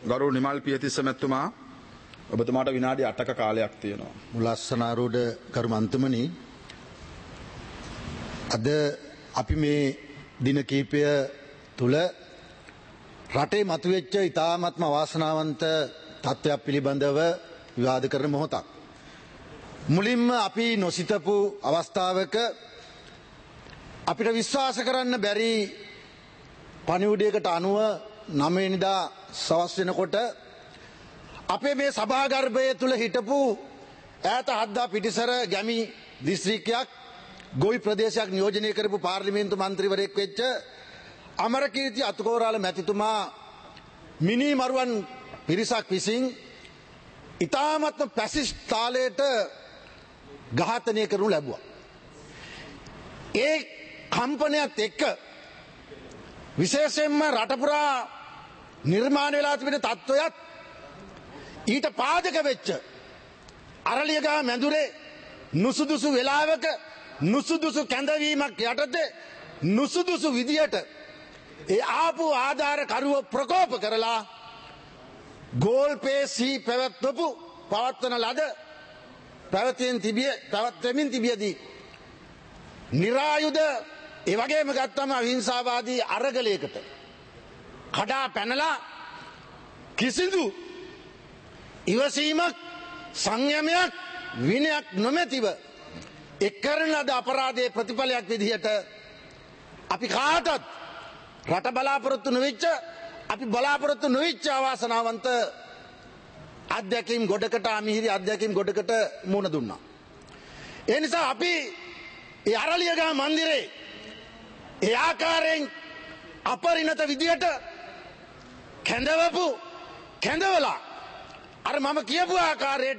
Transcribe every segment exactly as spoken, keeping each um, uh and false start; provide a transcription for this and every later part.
ගරු නිමල් පියතිස්ස මැතිතුමා ඔබතුමාට විනාඩි අටක කාලයක් තියෙනවා. මුලස්සනාරෝඩ කරු මන්තුමනි, අද අපි මේ දින කීපය තුල රටේ මතුවෙච්ච ඉතාමත්ම අවාසනාවන්ත තත්ත්වයක් පිළිබඳව විවාද කරන මොහොතක්. මුලින්ම අපි නොසිතපු අවස්ථාවක අපිට විශ්වාස කරන්න බැරි පණිවුඩයකට අනුව නවය වෙනිදා සවස් වෙනකොට අපේ මේ සභාගර්භය තුල හිටපු ඈත හද්දා පිටිසර ගැමි දිස්ත්‍රික්කයක් ගොවි ප්‍රදේශයක් නියෝජනය කරපු පාර්ලිමේන්තු මන්ත්‍රීවරයෙක් වෙච්ච අමරකීර්ති අතුකෝරාල මැතිතුමා මිනි මරුවන් පිරිසක් විසින් ඉතාමත්ම පැසිස්ට් තාලයට ඝාතනය කරනු ලැබුවා. ඒ කම්පනයත් එක්ක විශේෂයෙන්ම රට පුරා නිර්මාණය වෙලා තිබෙන තත්ත්වයක් ඊට පාදක වෙච්ච අරලියගහ මැදුරේ නුසුදුසු වෙලාවක නුසුදුසු කැඳවීමක් යටතේ නුසුදුසු විදියට ඒ ආපු ආධාර කරුව ප්‍රකෝප කරලා ගෝල්පේසී පැවැත්වපු පවත්වන ලද පැවැත්වෙමින් තිබිය පැවැත්වෙමින් තිබියදී නිරායුධ ඒ වගේම ගත්තම අහිංසාවාදී අරගලයකට කඩා පැනලා කිසිදු ඉවසීමක් සංයමයක් විනයක් නොමැතිව එක්කරන ලද අපරාධයේ ප්‍රතිඵලයක් විදිහට අපි කාටත් රට බලාපොරොත්තු නොවෙච්ච අපි බලාපොරොත්තු නොවෙච්ච අවාසනාවන්ත අධ්‍යක්ීම් ගොඩකට අමිහිරි අධ්‍යක්ීම් ගොඩකට මුණ දුන්නා. ඒ නිසා අපි ඒ අරලියගහ මන්දිරේ ඒ ආකාරයෙන් අපරිණත විදියට කැඳවපු කැඳවලා අර මම කියපු ආකාරයට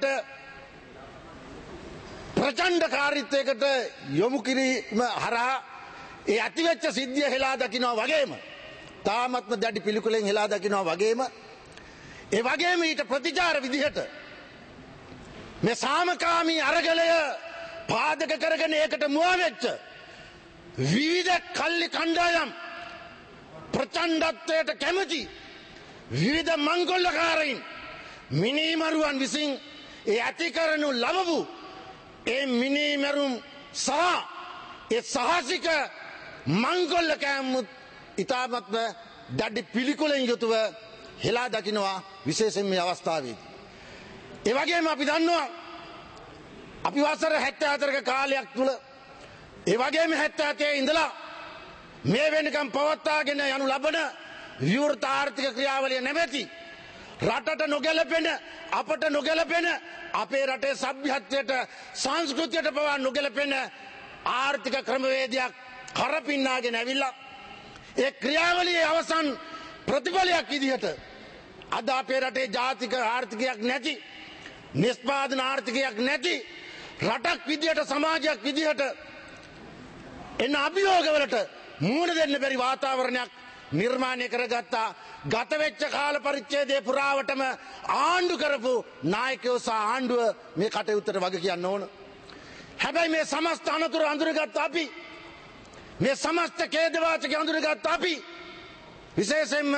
ප්‍රචණ්ඩකාරීත්වයකට යොමු කිරීම හරහා ඒ ඇතිවෙච්ච සිද්ධිය හෙලා දකින්නවා වගේම තාමත්ම දැඩි පිළිකුලෙන් හෙලා දකින්නවා වගේම ඒ වගේම ඊට ප්‍රතිචාර විදිහට මේ සාමකාමී අරගලය පාදක කරගෙන ඒකට මුවා වෙච්ච විවිධ කල්ලි කණ්ඩායම් ප්‍රචණ්ඩත්වයට කැමති විවිධ මංගොල්ලකාරයින් මිනිමරුවන් විසින් ඒ ඇති කරනු ලබපු ඒ මිනිමරුම් සහ ඒ සාහසික මංගොල්ල කෑමුත් ඉතාමත්ම දැඩි පිළිකුලෙන් යුතුව හෙලා දකින්නවා විශේෂයෙන් මේ අවස්ථාවේදී. ඒ වගේම අපි දන්නවා අපි වසර හැත්තෑ හතරක කාලයක් තුල ඒ වගේම හැත්තෑ හතේ ඉඳලා මේ වෙනකම් පවත්වාගෙන යනු ලබන විවෘත ආර්ථික ක්‍රියාවලිය නැමැති රටට නොගැලපෙන අපට නොගැලපෙන අපේ රටේ සભ્યත්වයට සංස්කෘතියට පවා නොගැලපෙන ආර්ථික ක්‍රමවේදයක් කරපින්නාගෙන ඇවිල්ලා ඒ ක්‍රියාවලියේ අවසන් ප්‍රතිඵලයක් විදිහට අද අපේ රටේ ජාතික ආර්ථිකයක් නැති නිෂ්පාදන ආර්ථිකයක් නැති රටක් විදිහට සමාජයක් විදිහට එන අභියෝගවලට මුහුණ දෙන්න බැරි වාතාවරණයක් නිර්මාණය කරගත්තා. ගත වෙච්ච කාල පරිච්ඡේදයේ පුරාවටම ආණ්ඩු කරපු නායකයෝ සහ ආණ්ඩුව මේ කටයුත්තට වග කියන්න ඕන. හැබැයි මේ සමස්ත අනතුරු අඳුරගත් අපි මේ සමස්ත ඛේදවාචක අඳුරගත් අපි විශේෂයෙන්ම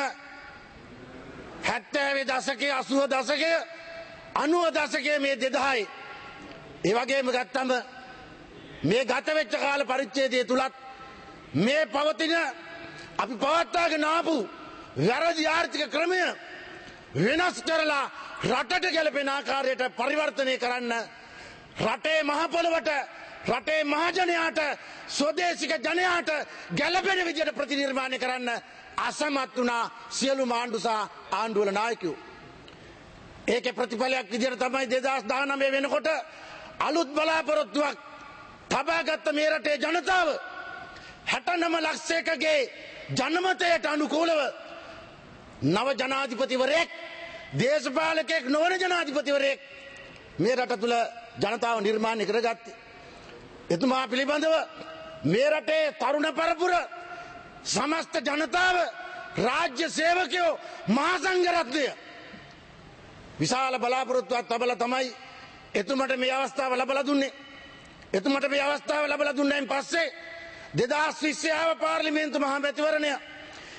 හැත්තෑ දශකයේ අසූ දශකයේ අනූ දශකයේ මේ දෙදහයි ඒ වගේම ගත්තම මේ ගත වෙච්ච කාල පරිච්ඡේදයේ තුලත් මේ පවතින අපි පවත්වාගෙන ආපු වැරදි ආර්ථික ක්‍රමය වෙනස් කරලා රටට ගැලපෙන ආකාරයට පරිවර්තනය කරන්න රටේ මහ පොළවට රටේ මහජනයාට ස්වදේශික ජනයාට ගැලපෙන විදියට ප්‍රතිනිර්මාණය කරන්න අසමත් වුණා සියලුම ආණ්ඩු සහ ආණ්ඩුවල නායකයෝ. ඒකේ ප්‍රතිඵලයක් විදියට තමයි දෙදහස් දහනවය වෙනකොට අලුත් බලාපොරොත්තුවක් තබාගත්ත මේ රටේ ජනතාව හැටනව ලක්ෂයකගේ ජනමතයට අනුකූලව නව ජනාධිපතිවරයෙක් දේශපාලකයෙක් නොවන ජනාධිපතිවරයෙක් මේ රට තුළ ජනතාව නිර්මාණය කරගත්තේ. එතුමා පිළිබඳව මේ රටේ තරුණ පරපුර සමස්ත ජනතාව රාජ්‍ය සේවකයෝ මහා සංඝරත්නය විශාල බලාපොරොත්තුවක් තබලා තමයි එතුමට මේ අවස්ථාව ලබලා දුන්නේ. එතුමට මේ අවස්ථාව ලබලා දුන්නායින් පස්සේ දෙදහස් විස්ස ආව පාර්ලිමේන්තු මහ මැතිවරණය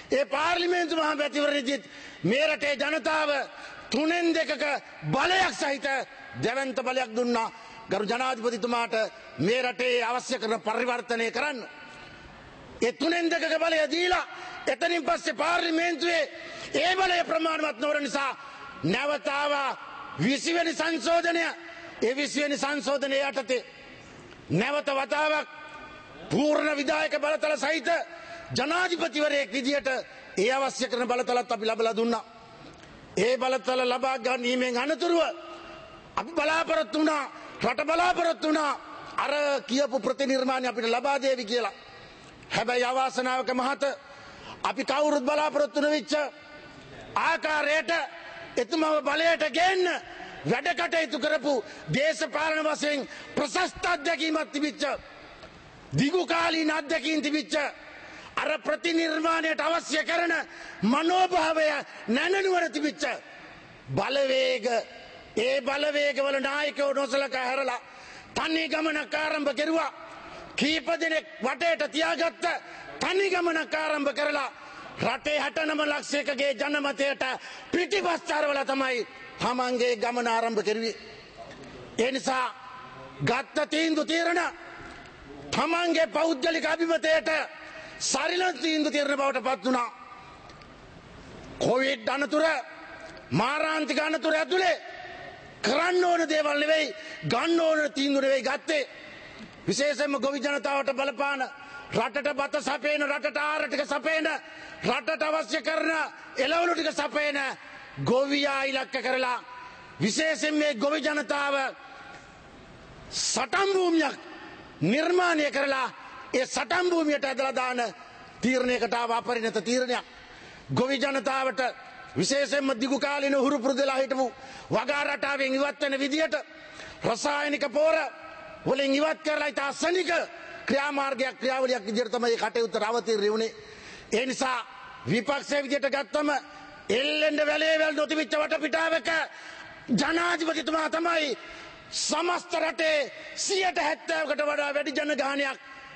ඒ පාර්ලිමේන්තු මහ මැතිවරණයේදී මේ රටේ ජනතාව තුනෙන් දෙකක බලයක් සහිත දැවැන්ත බලයක් දුන්නා ගරු ජනාධිපතිතුමාට මේ රටේ අවශ්‍ය කරන පරිවර්තනය කරන්න. ඒ තුනෙන් දෙකක බලය දීලා එතනින් පස්සේ පාර්ලිමේන්තුවේ ඒ බලය ප්‍රමාණවත් නොවන නිසා නැවත ආවා විසි වෙනි සංශෝධනය. ඒ විසි වෙනි සංශෝධනය යටතේ නැවත වතාවක් පූර්ණ විධායක බලතල සහිත ජනාධිපතිවරයෙක් විදියට ඒ අවශ්‍ය කරන බලතලත් අපි ලබලා දුන්නා. ඒ බලතල ලබා ගැනීමෙන් අනතුරුව අපි බලාපොරොත්තු වුණා රට බලාපොරොත්තු වුණා අර කියපු ප්‍රතිනිර්මාණය අපිට ලබා දෙවි කියලා. හැබැයි අවාසනාවක මහත අපි කවුරුත් බලාපොරොත්තු නොවිච්ච ආකාරයට එතුමව බලයට ගෙන්න වැඩ කටයුතු කරපු දේශපාලන වශයෙන් ප්‍රශස්ත අත්දැකීමක් තිබිච්ච දිගු කාලීන අත්දැකීම් තිබිච්ච අර ප්‍රතිනිර්මාණයට අවශ්‍ය කරන මනෝභාවය නැනනුවර තිබිච්ච බලවේග ඒ බලවේගවල නායකයෝ නොසලකා හැරලා තනි ගමනක් ආරම්භ කෙරුවා. කීප දෙනෙක් වටේට තියාගත්ත තනි ගමනක් ආරම්භ කරලා රටේ හැටනම ලක්ෂයකගේ ජනමතයට පිටිපස්තරවල තමයි තමන්ගේ ගමන ආරම්භ කෙරුවේ. ඒ නිසා ගත්ත තීන්දුව තීරණ තමන්ගේ පෞද්ගලික අභිමතයට සරිලන තීන්දුව තීරණ බවට පත් වුණා. කොවිඩ් අනතුර මාරාන්තික අනතුර ඇතුලේ කරන්න ඕන දේවල් නෙවෙයි ගන්න ඕන තීන්දුව නෙවෙයි ගත්තේ. විශේෂයෙන්ම ගොවි ජනතාවට බලපාන රටට බත සපේන රටට ආහාර ටික සපේන රටට අවශ්‍ය කරන එළවලු ටික සපේන ගොවියා ඉලක්ක කරලා විශේෂයෙන් මේ ගොවි ජනතාව සටන් භූමියක් නිර්මාණය කරලා ඒ සටන් භූමියට ඇදලා දාන තීරණයකට ආව අපරිණත තීරණයක්. ගොවි ජනතාවට විශේෂයෙන්ම දිගු කාලින හුරු පුරුදුලා හිටපු වගා රටාවෙන් ඉවත් වෙන විදියට රසායනික පෝර වලින් ඉවත් කරලා ඉත අසනික ක්‍රියාමාර්ගයක් ක්‍රියාවලියක් විදියට තමයි කටයුත්ත රවතිරි වුණේ. ඒ නිසා විපක්ෂයේ විදියට ගත්තම එල්ලෙන්ඩ වැලේ වැල් නොතිබිච්ච වටපිටාවක ජනාධිපතිතුමා තමයි සමස්ත රටේ සියයට හැත්තෑවකට වඩා වැඩි ජනගහනයක්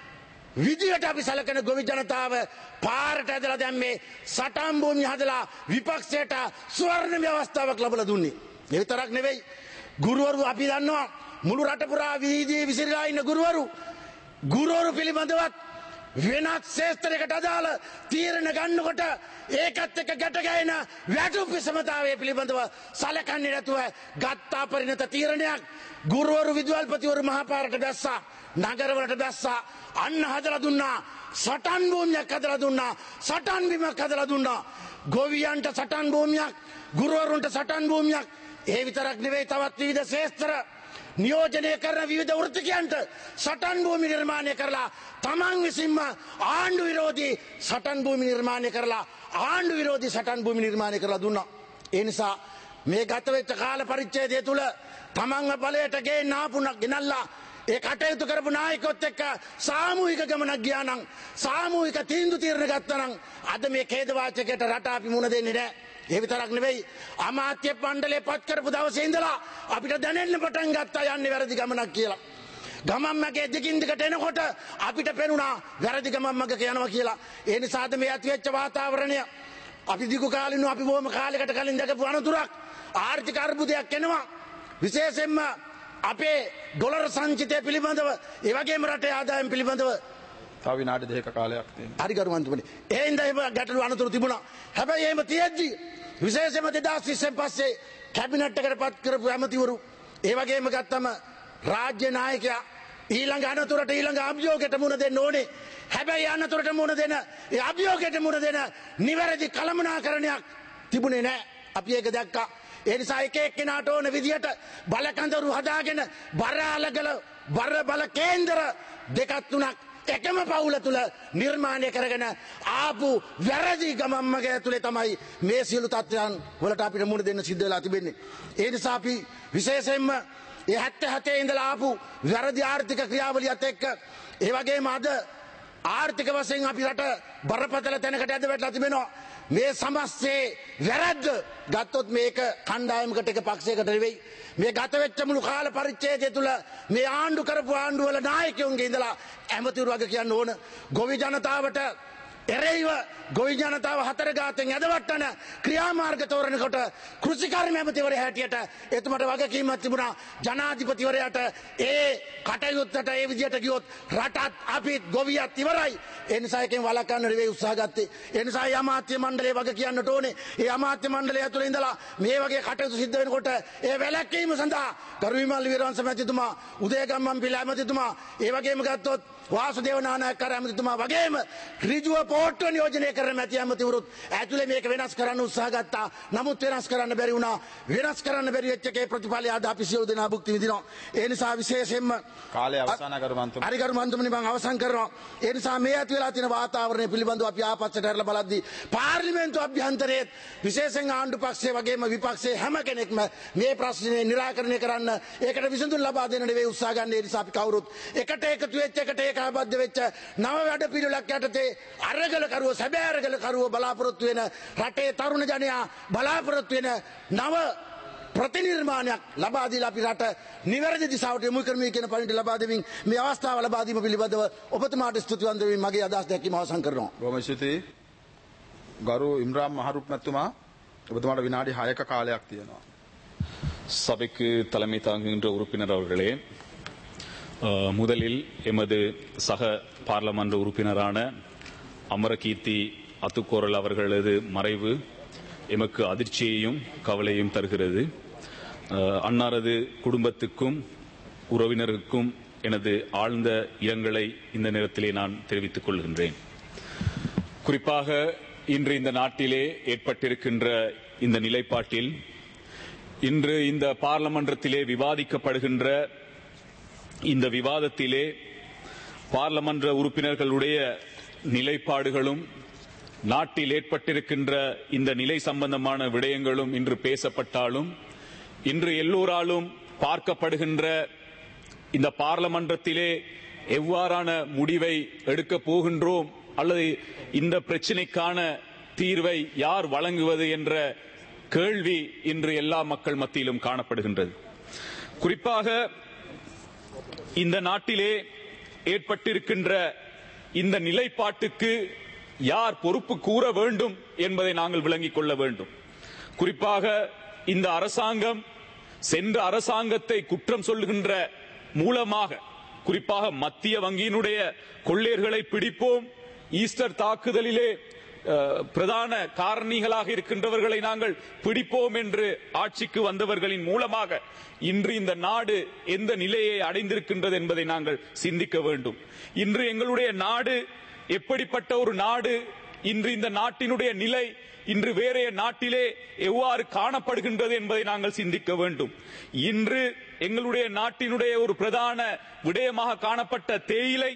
විදියට අපි සලකන ගොවි ජනතාව පාරට ඇදලා දැම්මේ සටන් භූමිය හදලා විපක්ෂයට ස්වර්ණ ව්‍යවස්ථාවක් ලබලා දුන්නේ. ඒ විතරක් නෙවෙයි ගුරුවරු අපි දන්නවා මුළු රට පුරා වීදියේ විසිරලා ඉන්න ගුරුවරු ගුරුවරු පිළිබඳවත් වෙනත් ශේෂ්ත්‍රයකට අදාළ තීරණ ගන්නකොට ඒකත් එක්ක ගැට ගැහෙන වැටුප් විසමතාවය පිළිබඳව සලකන්නේ නැතුව ගත්ත අපරිණත තීරණයක් ගුරුවරු විද්‍යාල්පතිවරු මහපාරට බැස්සා නගරවලට බැස්සා අන්න හදලා දුන්නා සටන් භූමියක් හදලා දුන්නා සටන් බිමක් හදලා දුන්නා ගොවියන්ට සටන් භූමියක් ගුරුවරුන්ට සටන් භූමියක් ඒ විතරක් නෙවෙයි තවත් විවිධ ශේෂ්ත්‍ර නියෝජනය කරන විවිධ වෘත්තිකයන්ට සටන් භූමි නිර්මාණය කරලා තමන් විසින්ම ආණ්ඩු විරෝධී සටන් භූමි නිර්මාණය කරලා ආණ්ඩු විරෝධී සටන් භූමි නිර්මාණය කරලා දුන්නා. ඒ නිසා මේ ගත වෙච්ච කාල පරිච්ඡේදය තුල තමන්ව බලයට ගේන්න ආපුණක් ගෙනල්ලා ඒ කටයුතු කරපු නායකයොත් එක්ක සාමූහික ගමනක් ගියා නම් සාමූහික තීන්දුව తీරන ගත්තා නම් අද මේ ඛේදවාචකයට රට අපි මුණ දෙන්නේ නැහැ. ඒ විතරක් නෙවෙයි අමාත්‍ය මණ්ඩලය පත් කරපු දවසේ ඉඳලා අපිට දැනෙන්න පටන් ගත්තා යන්නේ වැරදි ගමනක් කියලා. ගමන් මගේ දිගින් දිගට එනකොට අපිට පෙනුණා වැරදි ගමන් මගක යනවා කියලා. ඒ නිසාද මේ ඇතිවෙච්ච වාතාවරණය අපි දිගු කාලිනව අපි බොහොම කාලයකට කලින් දැකපු අනතුරක් ආර්ථික අර්බුදයක් එනවා. විශේෂයෙන්ම අපේ ඩොලර් සංචිතය පිළිබඳව ඒ වගේම රටේ ආදායම් පිළිබඳව තව විනාඩි දෙකක කාලයක් තියෙනවා. හරි ගරුවන්තුමනි. ඒ හින්දා එහෙම ගැටලු අනතුරු තිබුණා. හැබැයි එහෙම තියෙද්දි විශේෂයෙන්ම දෙදාස් විස්සෙන් පස්සේ කැබිනට් එකට පත් කරපු ඇමතිවරු ඒ වගේම ගත්තම රාජ්‍ය නායකයා ඊළඟ අනතුරට ඊළඟ අභියෝගයට මුහුණ දෙන්න ඕනේ. හැබැයි අනතුරට මුහුණ දෙන ඒ අභියෝගයට මුහුණ දෙන නිවැරදි කළමනාකරණයක් තිබුණේ නැහැ. අපි ඒක දැක්කා. ඒ නිසා එක එක්කෙනාට ඕන විදියට බලකඳවුරු හදාගෙන බර අලගල බර බල කේන්දර දෙකක් තුනක් එකම පවුල තුල නිර්මාණය කරගෙන ආපු වැරදි ගමන් මග ඇතුලේ තමයි මේ සියලු තත්ත්වයන් වලට අපිට මුහුණ දෙන්න සිද්ධ වෙලා තිබෙන්නේ. ඒ නිසා අපි විශේෂයෙන්ම ඒ හැත්තෑ හතේ ඉඳලා ආපු වැරදි ආර්ථික ක්‍රියාවලියත් එක්ක ඒ වගේම අද ආර්ථික වශයෙන් අපි රට බරපතල තැනකට ඇද වැටලා තිබෙනවා. මේ සමස්තයේ වැරද්ද ගත්තොත් මේක කණ්ඩායමකට එක පක්ෂයකට නෙවෙයි. මේ ගත වෙච්ච මුළු කාල පරිච්ඡේදය තුල මේ ආණ්ඩු කරපු ආණ්ඩු වල නායකයන්ගේ ඉඳලා ඇමතිවරු වගේ කියන්න ඕන. ගොවි ජනතාවට එරෙහිව ගොවි ජනතාව හතර ගාතෙන් ඇදවට්ටන ක්‍රියාමාර්ග තෝරනකොට කෘෂිකාර්ම ඇමතිවරයා හැටියට එතුමට වගකීමක් තිබුණා ජනාධිපතිවරයාට ඒ කටයුත්තට ඒ විදියට ගියොත් රටත් අපිත් ගොවියත් ඉවරයි. ඒ නිසා එකෙන් වළක්වන්න නෙවෙයි උත්සාහ ගත්තේ. ඒ නිසා ඒ අමාත්‍ය මණ්ඩලයේ වග කියන්නට ඕනේ. ඒ අමාත්‍ය මණ්ඩලය ඇතුළේ ඉඳලා මේ වගේ කටයුතු සිද්ධ වෙනකොට ඒ වැළැක්වීම සඳහා කරු විමල් වීරවංශ මැතිතුමා, උදේගම්මන් පිළ ඇමතිතුමා, ඒ වගේම ගත්තොත් වාසුදේව නානායක්කර ඇමතිතුමා වගේම ඍජුව පොට්ටුව නියෝජනය කරන මැති ඇමතිවරුත් ඇතුලේ මේක වෙනස් කරන්න උත්සාහ ගත්තා. නමුත් වෙනස් කරන්න බැරි වුණා. වෙනස් කරන්න බැරි වෙච්ච එකේ ප්‍රතිඵලය අද අපි සියලු දෙනා භුක්ති විඳිනවා. ඒ නිසා විශේෂයෙන්ම කාලය අවසන් කරු මන්තුමනි. හරි කරු මන්තුමනි මම අවසන් කරනවා. ඒ නිසා මේ ඇති වෙලා තියෙන වාතාවරණය පිළිබඳව අපි ආපස්සට හැරලා බලද්දී පාර්ලිමේන්තු අභ්‍යන්තරයේ විශේෂයෙන් ආණ්ඩු පක්ෂයේ වගේම විපක්ෂයේ හැම කෙනෙක්ම මේ ප්‍රශ්නේ निराකරණය කරන්න ඒකට විසඳුම් ලබා දෙන්න නෙවෙයි උත්සාහ ගන්න. ඒ නිසා අපි කවුරුත් එකට එකතු වෙච්ච එකට ඒකාබද්ධ වෙච්ච නව වැඩ පිළිවෙලක් යටතේ අරගල කරුව සැබෑ අරගල කරුව බලාපොරොත්තු වෙන රටේ තරුණ ජනයා බලාපොරොත්තු වෙන නව ප්‍රතිනිර්මාණයක් ලබා දීලා අපි රට නිවැරදි දිශාවට යොමු කරමු කියන පරිදි ලබා දෙමින් මේ අවස්ථාව ලබා දීම පිළිබඳව ඔබතුමාට ස්තුතිවන්ත වෙමින් මගේ අදහස් දැක්වීම අවසන් කරනවා. බොහොම ස්තුතියි. ගරු ඉම්රාන් මහරුප් මැතිතුමා ඔබතුමාට විනාඩි හයක කාලයක් තියෙනවා. சபைக்கு தலைமை தாங்குகின்ற உறுப்பினர் அவர்களே, முதலில் எமது சக பார்லமன்ற உறுப்பினரான அமரகீர்த்தி அத்துக்கோரல் அவர்களது மறைவு எமக்கு அதிர்ச்சியையும் கவலையும் தருகிறது. அன்னாரது குடும்பத்துக்கும் உறவினருக்கும் எனது ஆழ்ந்த இரங்கலை இந்த நேரத்திலே நான் தெரிவித்துக் கொள்கின்றேன். குறிப்பாக இன்று இந்த நாட்டிலே ஏற்பட்டிருக்கின்ற இந்த நிலைப்பாட்டில் இன்று இந்த பார்லமன்றத்திலே விவாதிக்கப்படுகின்ற இந்த விவாதத்திலே பார்லமன்ற உறுப்பினர்களுடைய நிலைப்பாடுகளும் நாட்டில் ஏற்பட்டிருக்கின்ற இந்த நிலை சம்பந்தமான விடயங்களும் இன்று பேசப்பட்டாலும் இன்று எல்லோராலும் பார்க்கப்படுகின்ற இந்த பார்லமன்றத்திலே எவ்வாறான முடிவை எடுக்கப் போகின்றோம் அல்லது இந்த பிரச்சினைக்கான தீர்வை யார் வழங்குவது என்ற கேள்வி இன்று எல்லா மக்கள் மத்தியிலும் காணப்படுகின்றது. குறிப்பாக இந்த நாட்டிலே ஏற்பட்டிருக்கின்ற இந்த நிலைப்பாட்டுக்கு யார் பொறுப்பு கூற வேண்டும் என்பதை நாங்கள் விளங்கிக் கொள்ள வேண்டும். குறிப்பாக இந்த அரசாங்கம் சென்ற அரசாங்கத்தை குற்றம் சொல்லுகின்ற மூலமாக குறிப்பாக மத்திய வங்கியினுடைய கொள்ளையர்களை பிடிப்போம், ஈஸ்டர் தாக்குதலிலே பிரதான காரணிகளாக இருக்கின்றவர்களை நாங்கள் பிடிப்போம் என்று ஆட்சிக்கு வந்தவர்களின் மூலமாக இன்று இந்த நாடு எந்த நிலையை அடைந்திருக்கின்றது என்பதை நாங்கள் சிந்திக்க வேண்டும். இன்று எங்களுடைய நாடு எப்படிப்பட்ட ஒரு நாடு, இன்று இந்த நாட்டினுடைய நிலை இன்று வேற நாட்டிலே எவ்வாறு காணப்படுகின்றது என்பதை நாங்கள் சிந்திக்க வேண்டும். இன்று எங்களுடைய நாட்டினுடைய ஒரு பிரதான விடயமாக காணப்பட்ட தேயிலை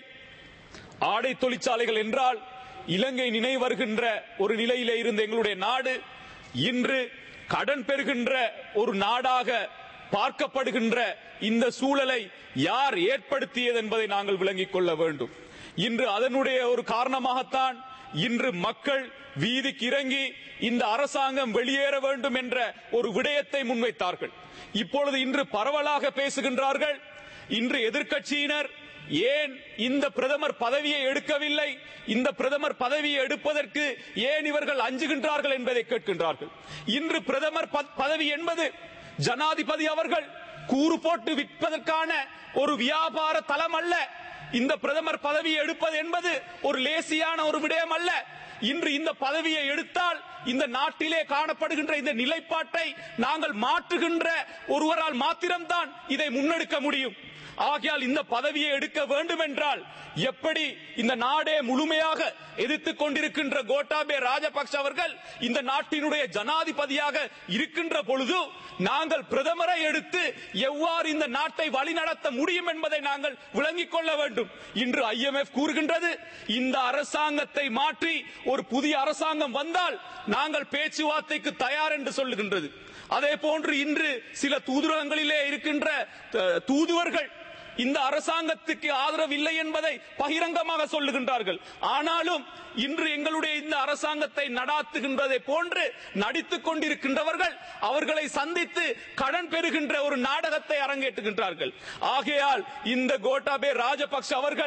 ஆடை தொழிற்சாலைகள் என்றால் இலங்கை நினைவு வருகின்ற ஒரு நிலையிலே இருந்த எங்களுடைய நாடு இன்று கடன் பெறுகின்ற ஒரு நாடாக பார்க்கப்படுகின்ற இந்த சூழலை யார் ஏற்படுத்தியது என்பதை நாங்கள் விளங்கிக் கொள்ள வேண்டும். இன்று அதனுடைய ஒரு காரணமாகத்தான் இன்று மக்கள் வீதிக்கு இறங்கி இந்த அரசாங்கம் வெளியேற வேண்டும் என்ற ஒரு விடயத்தை முன்வைத்தார்கள். இப்பொழுது இன்று பரவலாக பேசுகின்றார்கள். இன்று எதிர்க்கட்சியினர் ஏன் இந்த பிரதமர் பதவியை எடுக்கவில்லை, இந்த பிரதமர் பதவியை எடுப்பதற்கு ஏன் இவர்கள் அஞ்சுகின்றார்கள் என்பதை கேட்கின்றார்கள். இன்று பிரதமர் பதவி என்பது ஜனாதிபதி அவர்கள் கூறு போட்டு விற்பதற்கான ஒரு வியாபார தளம் அல்ல. இந்த பிரதமர் பதவியை எடுப்பது என்பது ஒரு லேசியான ஒரு விடயம் அல்ல. இன்று இந்த பதவியை எடுத்தால் இந்த நாட்டிலே காணப்படுகின்ற இந்த நிலைப்பாட்டை நாங்கள் மாற்றுகின்ற ஒருவரால் மாத்திரம்தான் இதை முன்னெடுக்க முடியும். ஆகையால் இந்த பதவியை எடுக்க வேண்டும் என்றால் எப்படி இந்த நாடே முழுமையாக எதிர்த்துக் கொண்டிருக்கின்ற கோட்டாபே ராஜபக்ஷ அவர்கள் இந்த நாட்டினுடைய ஜனாதிபதியாக இருக்கின்ற பொழுது நாங்கள் பிரதமரை எடுத்து எவ்வாறு இந்த நாட்டை வழிநடத்த முடியும் என்பதை நாங்கள் விளங்கிக் கொள்ள வேண்டும். இன்று ஐ எம் எஃப் கூறுகின்றது இந்த அரசாங்கத்தை மாற்றி ஒரு புதிய அரசாங்கம் வந்தால் நாங்கள் பேச்சுவார்த்தைக்கு தயார் என்று சொல்லுகின்றது. அதே போன்று இன்று சில தூதரகங்களிலே இருக்கின்ற தூதுவர்கள் இந்த அரசாங்கத்துக்கு ஆதரவு இல்லை என்பதை பகிரங்கமாக சொல்லுகின்றார்கள். ஆனாலும் இன்று எங்களுடைய இந்த அரசாங்கத்தை நடாத்துகின்றதை போன்று நடித்துக் கொண்டிருக்கின்றவர்கள் அவர்களை சந்தித்து கடன் பெறுகின்ற ஒரு நாடகத்தை அரங்கேற்றுகின்றார்கள். ஆகையால் இந்த கோட்டாபே ராஜபக்ஷ அவர்கள்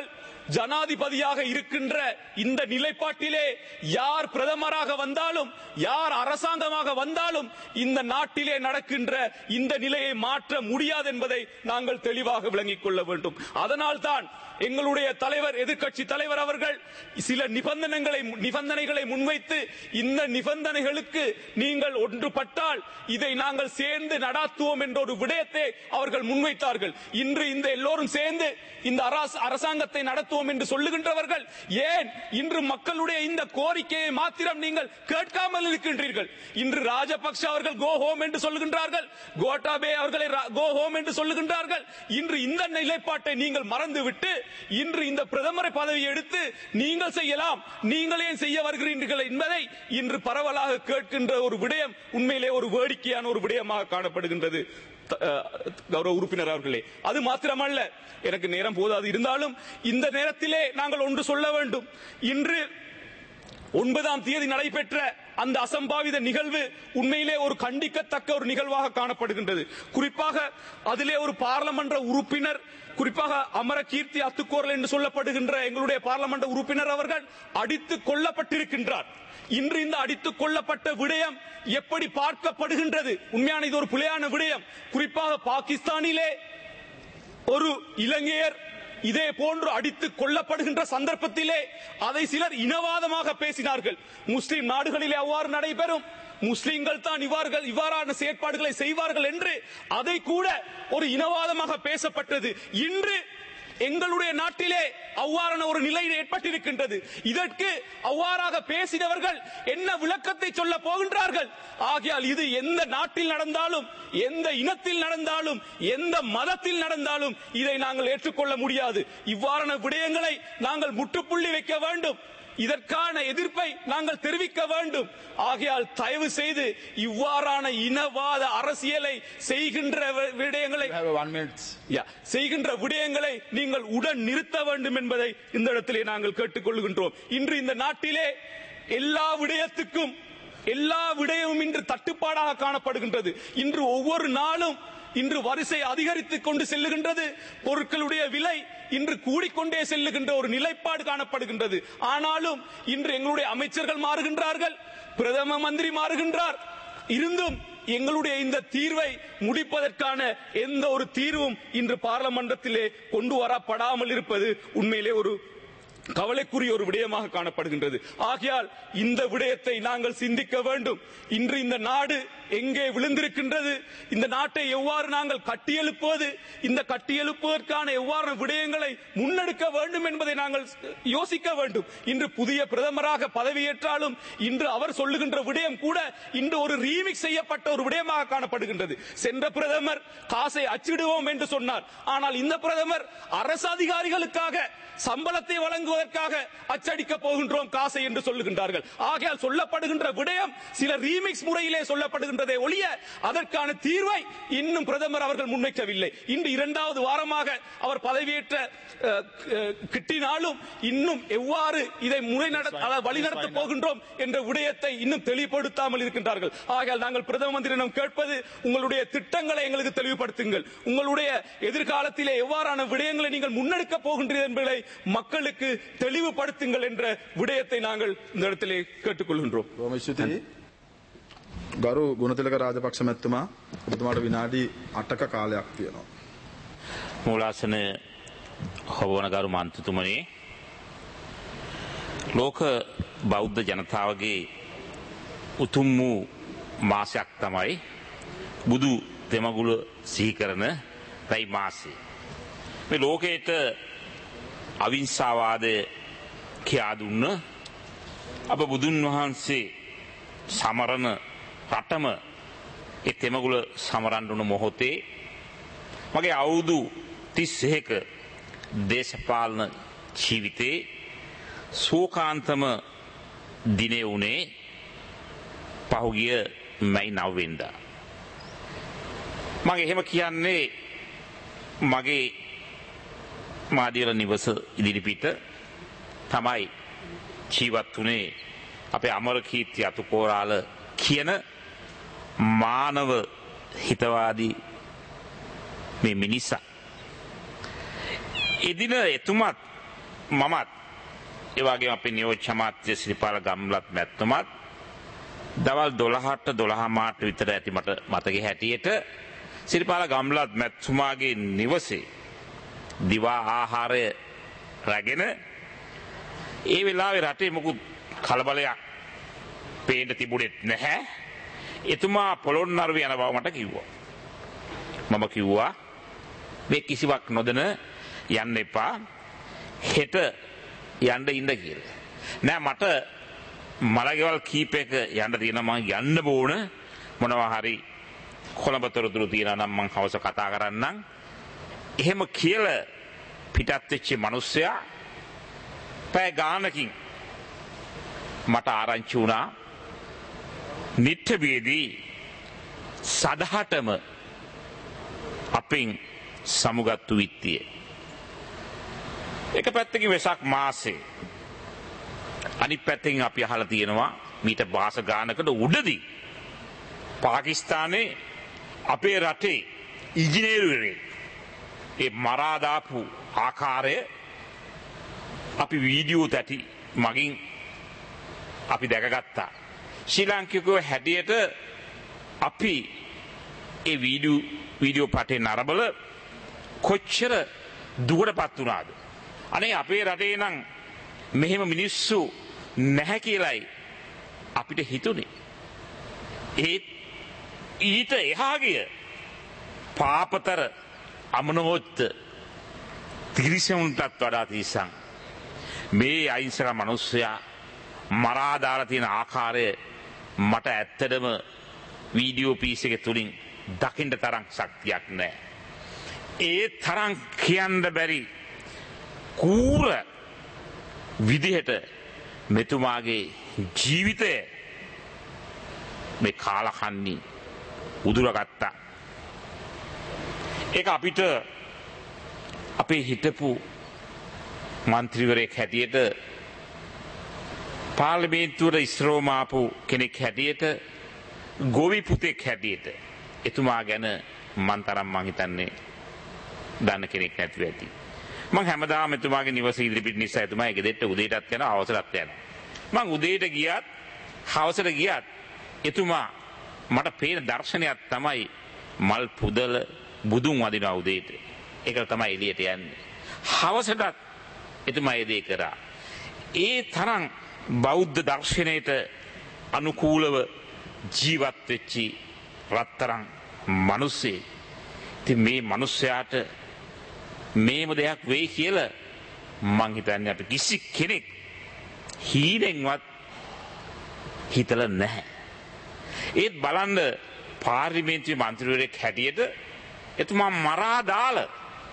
ஜனாதிபதியாக இருக்கின்ற இந்த நிலைப்பாட்டிலே யார் பிரதமராக வந்தாலும் யார் அரசாங்கமாக வந்தாலும் இந்த நாட்டிலே நடக்கின்ற இந்த நிலையை மாற்ற முடியாது என்பதை நாங்கள் தெளிவாக விளங்கிக் கொள்ள வேண்டும். அதனால் தான் எங்களுடைய தலைவர் எதிர்க்கட்சி தலைவர் அவர்கள் சில நிபந்தனைகளை நிபந்தனைகளை முன்வைத்து இந்த நிபந்தனைகளுக்கு நீங்கள் ஒன்றுபட்டால் இதை நாங்கள் சேர்ந்து நடாத்துவோம் என்ற ஒரு விடயத்தை அவர்கள் முன்வைத்தார்கள். இன்று இந்த எல்லோரும் சேர்ந்து இந்த அரசாங்கத்தை நடத்துவோம் என்று சொல்லுகின்றவர்கள் ஏன் இன்று மக்களுடைய இந்த கோரிக்கையை மாத்திரம் நீங்கள் கேட்காமல் இருக்கின்றீர்கள்? இன்று ராஜபக்ஷ அவர்கள் கோ ஹோம் என்று சொல்லுகின்றார்கள், கோட்டாபே அவர்களை கோ ஹோம் என்று சொல்லுகின்றார்கள். இன்று இந்த நிலைப்பாட்டை நீங்கள் மறந்துவிட்டு இன்று இந்த பிரதமரை பதவியை எடுத்து நீங்கள் செய்யலாம், நீங்கள் ஏன் செய்ய வருகிறீர்கள் என்பதை இன்று பரவலாக கேட்கின்ற ஒரு விடயம் உண்மையிலே ஒரு வேடிக்கையான ஒரு விடயமாக காணப்படுகின்றது. கௌரவ உறுப்பினர் அவர்களே, அது மாத்திரமல்ல, எனக்கு நேரம் போதாது இருந்தாலும் இந்த நேரத்திலே நாங்கள் ஒன்று சொல்ல வேண்டும். இன்று ஒன்பதாம் தேதி நடைபெற்ற அந்த அசம்பாவித நிகழ்வு உண்மையிலே ஒரு கண்டிக்கத்தக்க ஒரு நிகழ்வாக காணப்படுகின்றது. குறிப்பாக அதிலே ஒரு பாராளுமன்ற உறுப்பினர், குறிப்பாக அமரகீர்த்தி அத்துக்கோரல் என்று சொல்லப்படுகின்ற எங்களுடைய பாராளுமன்ற உறுப்பினர் அவர்கள் அடித்துக் கொல்லப்பட்டிருக்கின்றார். இன்று இந்த அடித்துக் கொல்லப்பட்ட விடயம் எப்படி பார்க்கப்படுகின்றது? உண்மையான இது ஒரு பிழையான விடயம். குறிப்பாக பாகிஸ்தானிலே ஒரு இலங்கையர் இதே போன்று அடித்துக் கொல்லப்படுகின்ற சந்தர்ப்பத்திலே அதை சிலர் இனவாதமாக பேசினார்கள். முஸ்லிம் நாடுகளிலே அவ்வாறு நடைபெறும், முஸ்லிம்கள் தான் இவ்வாறு இவ்வாறான செயற்பாடுகளை செய்வார்கள் என்று அதை கூட ஒரு இனவாதமாக பேசப்பட்டது. இன்று எங்களுடைய நாட்டிலே அவ்வாறான ஒரு நிலை ஏற்பட்டிருக்கின்றது. இதற்கு அவ்வாறாக பேசினவர்கள் என்ன விளக்கத்தை சொல்ல போகின்றார்கள்? ஆகையால் இது எந்த நாட்டில் நடந்தாலும், எந்த இனத்தில் நடந்தாலும், எந்த மதத்தில் நடந்தாலும் இதை நாங்கள் ஏற்றுக்கொள்ள முடியாது. இவ்வாறான விடயங்களை நாங்கள் முற்றுப்புள்ளி வைக்க வேண்டும். இதற்கான எதிர்ப்பை நாங்கள் தெரிவிக்க வேண்டும். ஆகையால் தயவு செய்து இவ்வாறான இனவாத அரசியலை செய்கின்ற விடயங்களை செய்கின்ற விடயங்களை நீங்கள் உடன் நிறுத்த வேண்டும் என்பதை இந்த இடத்திலே நாங்கள் கேட்டுக்கொள்கின்றோம். இன்று இந்த நாட்டிலே எல்லா விடயத்துக்கும் எல்லா விடயமும் இன்று தட்டுப்பாடாக காணப்படுகின்றது. இன்று ஒவ்வொரு நாளும் இன்று வரிசை அதிகரித்துக் கொண்டு செல்லுகின்றது. பொருட்களுடைய விலை இன்று கூடிக்கொண்டே செல்லுகின்ற ஒரு நிலைப்பாடு காணப்படுகின்றது. ஆனாலும் இன்று எங்களுடைய அமைச்சர்கள் மாறுகின்றார்கள், பிரதம மந்திரி மாறுகின்றார். இருந்தும் எங்களுடைய இந்த தீர்வை முடிப்பதற்கான எந்த ஒரு தீர்வும் இன்று பாராளுமன்றத்திலே கொண்டு வரப்படாமல் இருப்பது உண்மையிலே ஒரு கவலைக்குரிய ஒரு விடயமாக காணப்படுகின்றது. ஆகையால் இந்த விடயத்தை நாங்கள் சிந்திக்க வேண்டும். இன்று இந்த நாடு எங்கே விழுந்திருக்கின்றது, இந்த நாட்டை எவ்வாறு நாங்கள் கட்டியெழுப்புவது, இந்த கட்டியெழுப்புவதற்கான எவ்வாறு விடயங்களை முன்னெடுக்க வேண்டும் என்பதை நாங்கள் யோசிக்க வேண்டும். இன்று புதிய பிரதமராக பதவியேற்றாலும் இன்று அவர் சொல்லுகின்ற விடயம் கூட இன்று ஒரு ரீமிக்ஸ் செய்யப்பட்ட ஒரு விடயமாக காணப்படுகின்றது. சென்ற பிரதமர் காசை அச்சிடுவோம் என்று சொன்னார். ஆனால் இந்த பிரதமர் அரசு அதிகாரிகளுக்காக சம்பளத்தை வழங்குவதற்காக அச்சடிக்க போகின்றோம் காசை என்று சொல்லுகின்றார்கள். ஆகையால் சொல்லப்படுகின்ற விடயம் சில ரீமிக்ஸ் முறையிலே சொல்லப்படுகின்றதை ஒழிய அதற்கான தீர்வை இன்னும் பிரதமர் அவர்கள் முன்வைக்கவில்லை. இன்று இரண்டாவது வாரமாக அவர் பதவியேற்ற கிட்டினாலும் இன்னும் எவ்வாறு இதை முறை வழிநடத்த போகின்றோம் என்ற விடயத்தை இன்னும் தெளிவுபடுத்தாமல் இருக்கின்றார்கள். ஆகையால் நாங்கள் பிரதம மந்திரியிடம் கேட்பது, உங்களுடைய திட்டங்களை எங்களுக்கு தெளிவுபடுத்துங்கள். உங்களுடைய எதிர்காலத்திலே எவ்வாறான விடயங்களை நீங்கள் முன்னெடுக்க போகின்றீர்கள் என்பதை மக்களுக்கு தெளிவுபடுத்துங்கள் என்ற விடயத்தை நாங்கள் இந்த இடத்திலே கேட்டுக்கொள்கின்றோம். ගරු ගුණතිලක රාජපක්ෂ මැතිතුමා, ඔබතුමාට විනාඩි අටක කාලයක් තියෙනවා. මූලාසන හොබවන ගරු මන්ත්‍රතුමනි, ලෝක බෞද්ධ ජනතාවගේ උතුම් වූ මාසයක් තමයි බුදු දෙමගුල සිහි කරන රැයි මාසය. මේ ලෝකයට අවිහිංසාවාදය කියා දුන්න අප බුදුන් වහන්සේ සමරන රටම ඒ තෙමගුල සමරන්න මොහොතේ මගේ අවුරුදු තිස් එකක දේශපාලන ජීවිතේ ශෝකාන්තම දිනේ උනේ පහුගිය මැයි නව වෙනිදා. මම එහෙම කියන්නේ මගේ මාදියල නිවස ඉදිරිපිට තමයි ජීවත් වුණේ අපේ අමරකීර්ති අතුකෝරාල කියන මානව හිතවාදී මේ මිනිසා. එදින එතුමත් මමත් ඒ වගේම අපේ නියෝජ්‍ය අමාත්‍ය ශ්‍රීපාල ගම්ලත් මැතිතුමත් දවල් දොළහට දොළහ මාට විතර ඇති මට මතකයේ හැටියට ශ්‍රීපාල ගම්ලත් මැතිතුමාගේ නිවසේ දිවා ආහාරය රැගෙන ඒ වෙලාවේ රටේ මොකුත් කලබලයක් පේන්න තිබුණෙත් නැහැ. එතුමා පොළොන්නරුව යන බව මට කිව්වා. මම කිව්වා මේ කිසිවක් නොදැන යන්න එපා. හෙට යන්න ඉන්න කියලා. නෑ මට මලගෙවල් කීපයක යන්න තියෙනවා මම යන්න ඕන. මොනවා හරි කොළඹ තොරතුරු තියෙනවා නම් මම හවස කතා කරන්නම්. එහෙම කියලා පිටත් වෙච්ච මිනිස්සයා පැය ගානකින් මට ආරංචි වුණා නිට්ටබියේදී සදහටම අපෙන් සමුගත්තු විත්තිය. එක පැත්තකින් වෙසක් මාසේ අනිත් පැත්තකින් අපි අහලා තියෙනවා මීට මාස ගානකට උඩදී පාකිස්තානයේ අපේ රටේ ඉංජිනේරුවරයෙක් ඒ මරා දාපු ආකාරය අපි වීඩියෝ තැටි මගින් අපි දැකගත්තා. ශ්‍රී ලාංකිකයෝ හැටියට අපි ඒ වීඩියෝ වීඩියෝ පටේ නරඹල කොච්චර දුකටපත් වුණාද. අනේ අපේ රටේ නම් මෙහෙම මිනිස්සු නැහැ කියලයි අපිට හිතුනේ. ඒත් ඊට එහා ගිය පාපතර අමනෝත් තිරිසනුන්ටත් වඩා තිරිසන් මේ අහිංසක මිනිස්සයා මරා දාලා තියෙන ආකාරය මට ඇත්තටම වීඩියෝ පීස් එක තුලින් දකින්න තරම් ශක්තියක් නැහැ. ඒ තරම් කියන්න බැරි කූර විදිහට මෙතුමාගේ ජීවිතය මේ කාලකන්ණි උදුරගත්තා. ඒක අපිට අපේ හිටපු මන්ත්‍රීවරයෙක් හැටියට පාර්ලිමේන්තුවට ඉස්රෝම ආපු කෙනෙක් හැටියට ගෝවි පුතෙක් හැටියට එතුමා ගැන මන් තරම් මං හිතන්නේ දන්න කෙනෙක් නැතුව ඇති. මං හැමදාම එතුමාගේ නිවස ඉදිරිපිට නිසා එතුමා එක දෙට උදේටත් යනවා හවසටත් යනවා. මං උදේට ගියත් හවසට ගියත් එතුමා මට පේන දර්ශනයක් තමයි මල් පුදල බුදුන් වදිනවා උදේට. ඒක තමයි එළියට යන්නේ. හවසටත් එතුමා ඒ දේ කරා. ඒ තරම් බෞද්ධ දර්ශනයට අනුකූලව ජීවත් වෙච්චි රත්තරන් මිනිස්සේ. ඉතින් මේ මිනිස්යාට මේම දෙයක් වෙයි කියලා මං හිතන්නේ අපේ කිසි කෙනෙක් හීනෙන්වත් හිතලා නැහැ. ඒත් බලන්න පාර්ලිමේන්තුවේ මන්ත්‍රීවරයෙක් හැටියට එතුමා මරා දාලා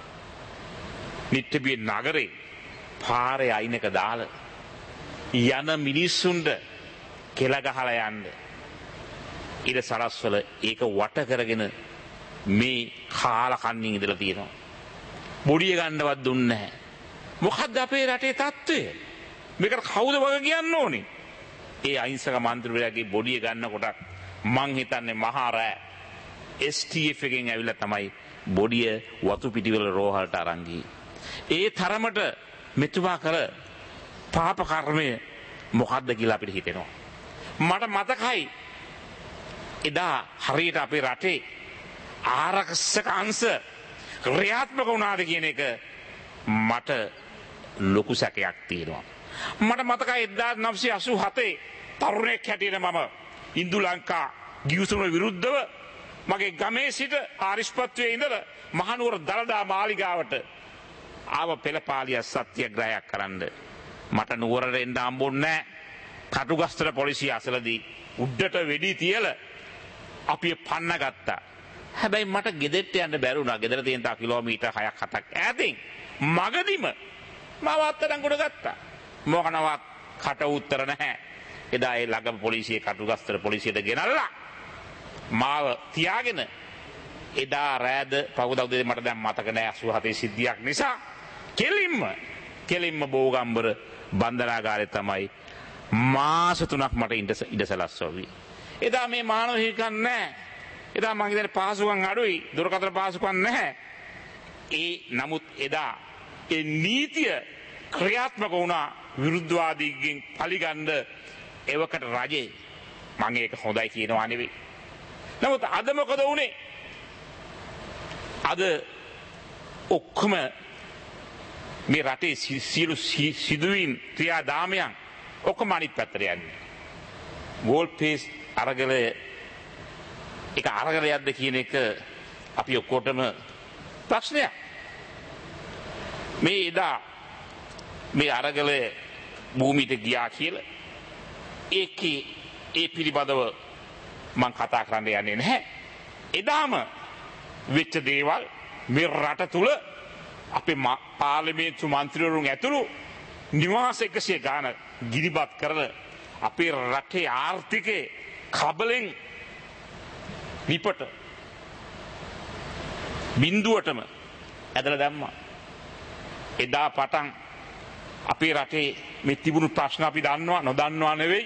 නිට්ටබිය නගරේ පාරේ අයිනක දාලා යන මිනිස්සුන්ට කෙල ගහලා යන්න ඉර සරස්වල ඒක වට කරගෙන මේ කාලකන්ණින් ඉඳලා තියෙනවා. බොඩිය ගන්නවත් දුන්නේ නැහැ. මොකද්ද අපේ රටේ තත්ත්වය? මේකට කවුද වග කියන්න ඕනේ? ඒ අහිංසක මන්ත්‍රීවරයාගේ බොඩිය ගන්නකොට මං හිතන්නේ මහා රෑ එස් ටී එෆ් එකෙන් ඇවිල්ලා තමයි බොඩිය වතු පිටිවල රෝහලට අරන් ගියේ. ඒ තරමට මෙතුමා කර පාප කර්මය මොකද්ද කියලා අපිට හිතෙනවා. මට මතකයි එදා හරියට අපේ රටේ ආරක්ෂක අංශ ක්‍රියාත්මක වුණාද කියන එක මට ලොකු සැකයක් තියෙනවා. මට මතකයි එක්දාස් නවසිය අසූ හතේ තරුණයෙක් හැටියට මම ඉන්දු ලංකා ගිවිසුම විරුද්ධව මගේ ගමේ සිට ආරිෂ්පත්වයේ ඉඳලා මහනුවර දළදා මාලිගාවට ආව පෙළපාලිය සත්‍යග්‍රහයක් කරන්න. මට නුවරට එන්න හම්බුන්නේ නැහැ. කටුගස්තර පොලිසිය අසලදී උඩට වෙඩි තියලා අපි පන්න ගත්තා. හැබැයි මට ගෙදරට යන්න බැරි වුණා. ගෙදර තියෙන තා කිලෝමීටර් හයක් හතක් ඈතින් මගදීම මාව අත්අඩංගුවට ගත්තා. මොකනවත් කට උත්තර නැහැ. එදා ඒ ළඟම පොලිසිය කටුගස්තර පොලිසියට ගෙනල්ලා මාව තියාගෙන එදා රෑද පහුදා උදේ මට දැන් මතක නැහැ අසූ හතේ සිද්ධියක් නිසා කෙලින්ම කෙලින්ම බෝගම්බර බන්දනාගාරේ තමයි මාස තුනක් මට ඉඳ සලස්වවි. එදා මේ මානව හිකන් නැහැ. එදා මං ඉතින් පහසුකම් අඩුයි, දුරකථන පහසුකම් නැහැ. ඒ නමුත් එදා ඒ නීතිය ක්‍රියාත්මක වුණා විරුද්ධවාදීන්ගෙන් පලිගන්න එවකට රජේ. මම ඒක හොඳයි කියනවා නෙවෙයි. නමුත් අද මොකද වුනේ? අද ඔක්කොම මේ රටේ සියලු සිදුවීම් ක්‍රියාදාමයන් ඔක්කොම අනිත් පැත්තට යන්නේ. වෝල් පේස් අරගලය ඒක අරගලයක්ද කියන එක අපි ඔක්කොටම ප්‍රශ්නයක්. මේ එදා මේ අරගලය භූමියට ගියා කියලා ඒකේ ඒ පිළිබඳව මම කතා කරන්න යන්නේ නැහැ. එදාම වෙච්ච දේවල් මේ රට තුල අපේ පාර්ලිමේන්තු මන්ත්‍රීවරුන් ඇතුළු නිවාස එකසිය ගාන ගිනිබත් කරලා අපේ රටේ ආර්ථිකේ කබලෙන් විපට බිඳුවටම ඇදලා දැම්මා. එදා පටන් අපේ රටේ මේ තිබුණු ප්‍රශ්න අපි දන්නවා නොදන්නවා නෙවෙයි.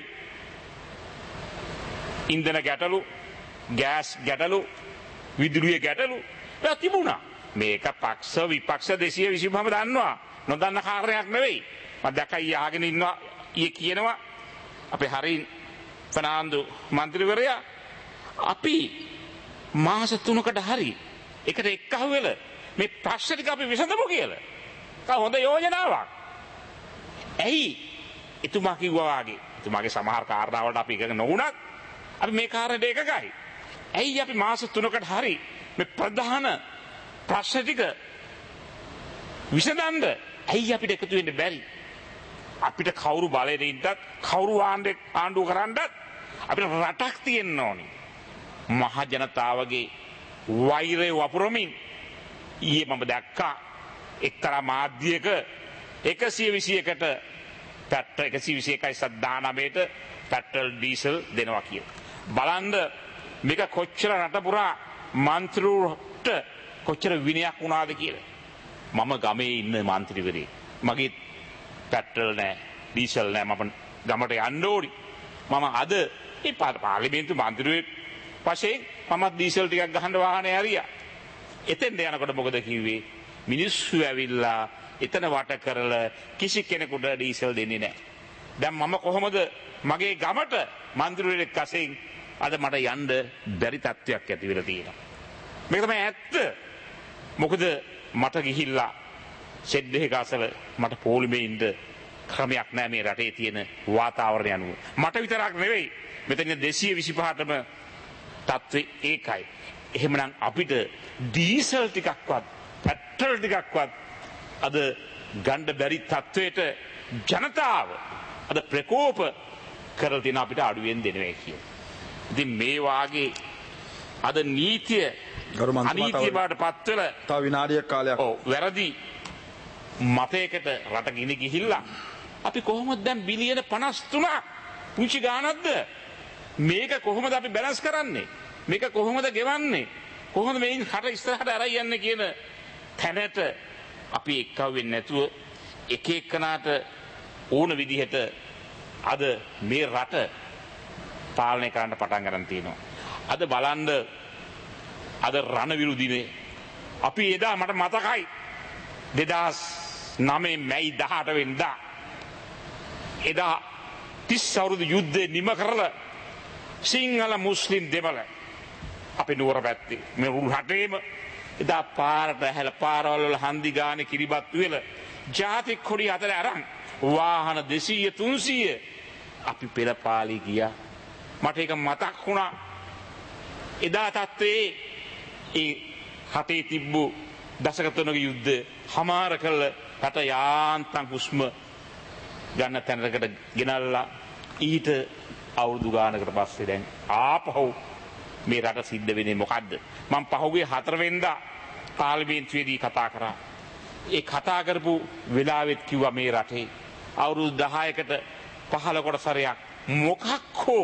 ඉන්ධන ගැටලු, ගෑස් ගැටලු, විදුලිය ගැටලු ඒවා තිබුණා. මේක පක්ෂ විපක්ෂ දෙසිය විසිපහම දන්නවා. නොදන්න කාරණයක් නෙවෙයි. මම දැකයි ආගෙන ඉන්නවා ඊයේ කියනවා අපේ හරින් ෆර්නාන්දු මන්ත්‍රීවරයා අපි මාස තුනකට හරි එකට එක්කහුව වෙලා මේ ප්‍රශ්න ටික අපි විසඳමු කියලා. ඒක හොඳ යෝජනාවක්. ඇයි එතුමා කිව්වා වගේ එතුමාගේ සමහර කාරණාවලට අපි එකඟ නොවුණත් අපි මේ කාරණේට එකගයි. ඇයි අපි මාස තුනකට හරි මේ ප්‍රධාන ප්‍රශ්න ටික විසඳන්න ඇයි අපිට එකතු වෙන්න බැරි? අපිට කවුරු බලයෙන් ඉන්නත් කවුරු ආණ්ඩේ ආණ්ඩුව කරන්නත් අපිට රටක් තියෙන්න ඕනේ. මහ ජනතාවගේ වෛරය වපුරමින් ඊයේ මම දැක්කා එක්තරා මාධ්‍යයක එකසිය විසි එකට පෙට්‍රල් එකසිය විසි එකයි සද්දානමේට පෙට්‍රල් ඩීසල් දෙනවා කියලා. බලන්න මේක කොච්චර රට පුරා මන්ත්‍රීවරුන්ට කොච්චර විනයක් වුණාද කියලා. මම ගමේ ඉන්න මන්ත්‍රීවරයෙක්. මගේ පෙට්‍රල් නැහැ, ඩීසල් නැහැ. මම ගමට යන්න ඕනි. මම අද මේ පාර්ලිමේන්තු මන්ත්‍රීවරයෙක් වශයෙන් මම ඩීසල් ටිකක් ගහන්න වාහනේ හරියා. එතෙන්ට යනකොට මොකද කිව්වේ? මිනිස්සු ඇවිල්ලා එතන වට කරලා කිසි කෙනෙකුට ඩීසල් දෙන්නේ නැහැ. දැන් මම කොහොමද මගේ ගමට මන්ත්‍රීවරයෙක් වශයෙන් අද මට යන්න බැරි තත්ත්වයක් ඇති වෙලා තියෙනවා. මේක තමයි ඇත්ත. මොකද මට ගිහිල්ලා සෙඩ් එකක අසල මට පොලිමේ ඉන්න ක්‍රමයක් නැහැ මේ රටේ තියෙන වාතාවරණය අනුව. මට විතරක් නෙවෙයි මෙතන දෙසිය විසිපහටම තත්ත්වය ඒකයි. එහෙමනම් අපිට ඩීසල් ටිකක්වත් පෙට්‍රල් ටිකක්වත් අද ගන්න බැරි තත්ත්වයට ජනතාව අද ප්‍රකෝප කරලා තියෙන අපිට අඩුවෙන් දෙනවා කියලා. ඉතින් මේ වාගේ අද නීතිය අනීතිය බවට පත් වෙලා තව විනාඩියක් කාලයක් ඔව් වැරදි මතයකට රට ගිනි ගිහිල්ලා අපි කොහොමද දැන් බිලියන පනස් තුනක් පුංචි ගානක්ද මේක කොහොමද අපි බැලන්ස් කරන්නේ? මේක කොහොමද ගෙවන්නේ? කොහොමද මේන් කට ඉස්සරහට අරයි යන්නේ කියන තැනට අපි එක්කව වෙන්නේ නැතුව එක එක්කනාට ඕන විදිහට අද මේ රට පාලනය කරන්න පටන් ගන්න තියෙනවා. අද බලන්න අද රණවිරු දිනේ අපි එදා මට මතකයි දෙදහස් නවය මැයි දහඅට වෙනිදා එදා තිස් අවුරුදු යුද්ධේ නිම කරලා සිංහල මුස්ලිම් දෙමළ අපේ නුවර පැත්තේ මේ රටේම එදා පාරට ඇහැල පාරවල් වල හන්දි ගානේ කිරිබත් වෙලා ජාතික කොඩි අතර අරන් වාහන දෙසීය තුන්සීය අපි පෙළපාලි ගියා. මට ඒක මතක් වුණා. එදා තත්ත්වයේ ඒ හතේ තිබ්බු දශක තුනක යුද්ධ හමාර කළ රට යාන්තම් හුස්ම ගන්න තැනකට ගෙනල්ලා ඊට අවුරුදු ගානකට පස්සේ දැන් ආපහු මේ රට සිද්ධ වෙන්නේ මොකද්ද? මම පහුගිය හතර වෙනිදා පාර්ලිමේන්තුවේදී කතා කරා. ඒ කතා කරපු වෙලාවෙත් කිව්වා මේ රටේ අවුරුදු දහයකට පහළ කොටසරයක් මොකක් හෝ